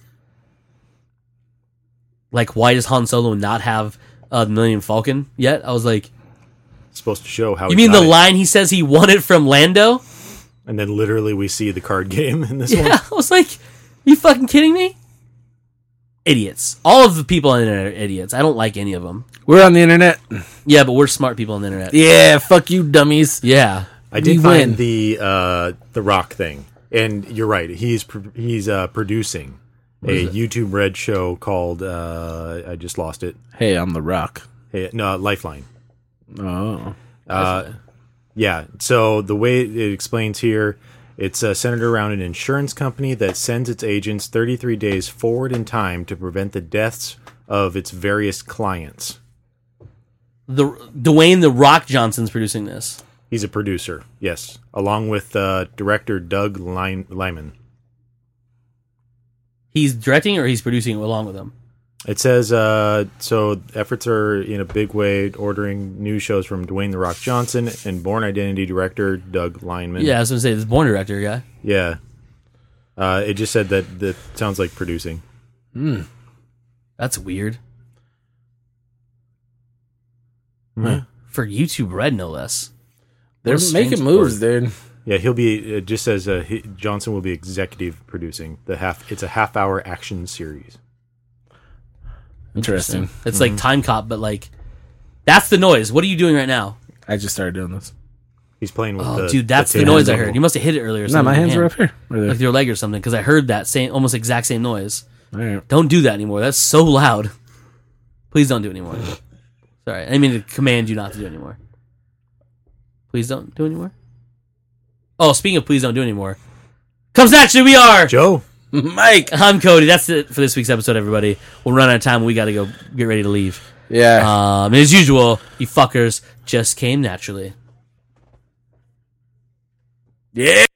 B: Like, why does Han Solo not have uh, the Millennium Falcon yet? I was like,
C: It's supposed to show how
B: you
C: he
B: mean
C: got
B: the
C: it.
B: line he says he won it from Lando?
C: And then literally we see the card game in this
B: Yeah,
C: one.
B: I was like, you fucking kidding me? Idiots. All of the people on the internet are idiots. I don't like any of them.
A: we're on the internet.
B: Yeah, but we're smart people on the internet.
A: Yeah, fuck you, dummies.
B: Yeah.
C: I did
A: We
C: find
A: win.
C: the uh, the Rock thing, and you're right. He's pr- he's uh, producing a YouTube Red show called uh, I just lost it.
A: Hey, I'm the Rock.
C: Hey, no, Lifeline.
A: Oh,
C: Uh, yeah. So the way it explains here, it's uh, centered around an insurance company that sends its agents thirty-three days forward in time to prevent the deaths of its various clients.
B: The Dwayne the Rock Johnson's producing this.
C: He's a producer, yes, along with uh, director Doug Ly- Lyman.
B: He's directing or he's producing along with him?
C: It says, uh, so efforts are in a big way ordering new shows from Dwayne The Rock Johnson and Bourne Identity director Doug Lineman.
B: Yeah, I was going to say, this Born director guy.
C: Yeah. Uh, it just said that that sounds like producing.
B: That's weird.
C: Hmm.
B: For YouTube Red, no less.
A: they're
B: What a strange
A: making moves, dude.
C: Yeah, he'll be, it just says uh, he, Johnson will be executive producing. The half. It's a half hour action series.
A: Interesting.
B: It's like Time Cop, but like, that's the noise. What are you doing right now?
A: I just started doing this.
C: He's playing with
B: Oh,
C: the
B: dude, that's the,
C: table.
B: noise I heard. You must have hit it earlier. Or
A: No,
B: something
A: my
B: with your
A: hands were
B: hand.
A: up here. Or there.
B: Like your leg or something, because I heard that same, almost exact same noise.
A: All right.
B: Don't do that anymore. That's so loud. Please don't do it anymore. Sorry, I didn't mean to command you not to do it anymore. Please don't do it anymore. Oh, speaking of please don't do it anymore, comes naturally. We are
C: Joe.
A: Mike.
B: I'm Cody. That's it for this week's episode, everybody. We'll run out of time. We got to go get ready to leave.
A: Yeah.
B: Um, and as usual, you fuckers just came naturally.
A: yeah.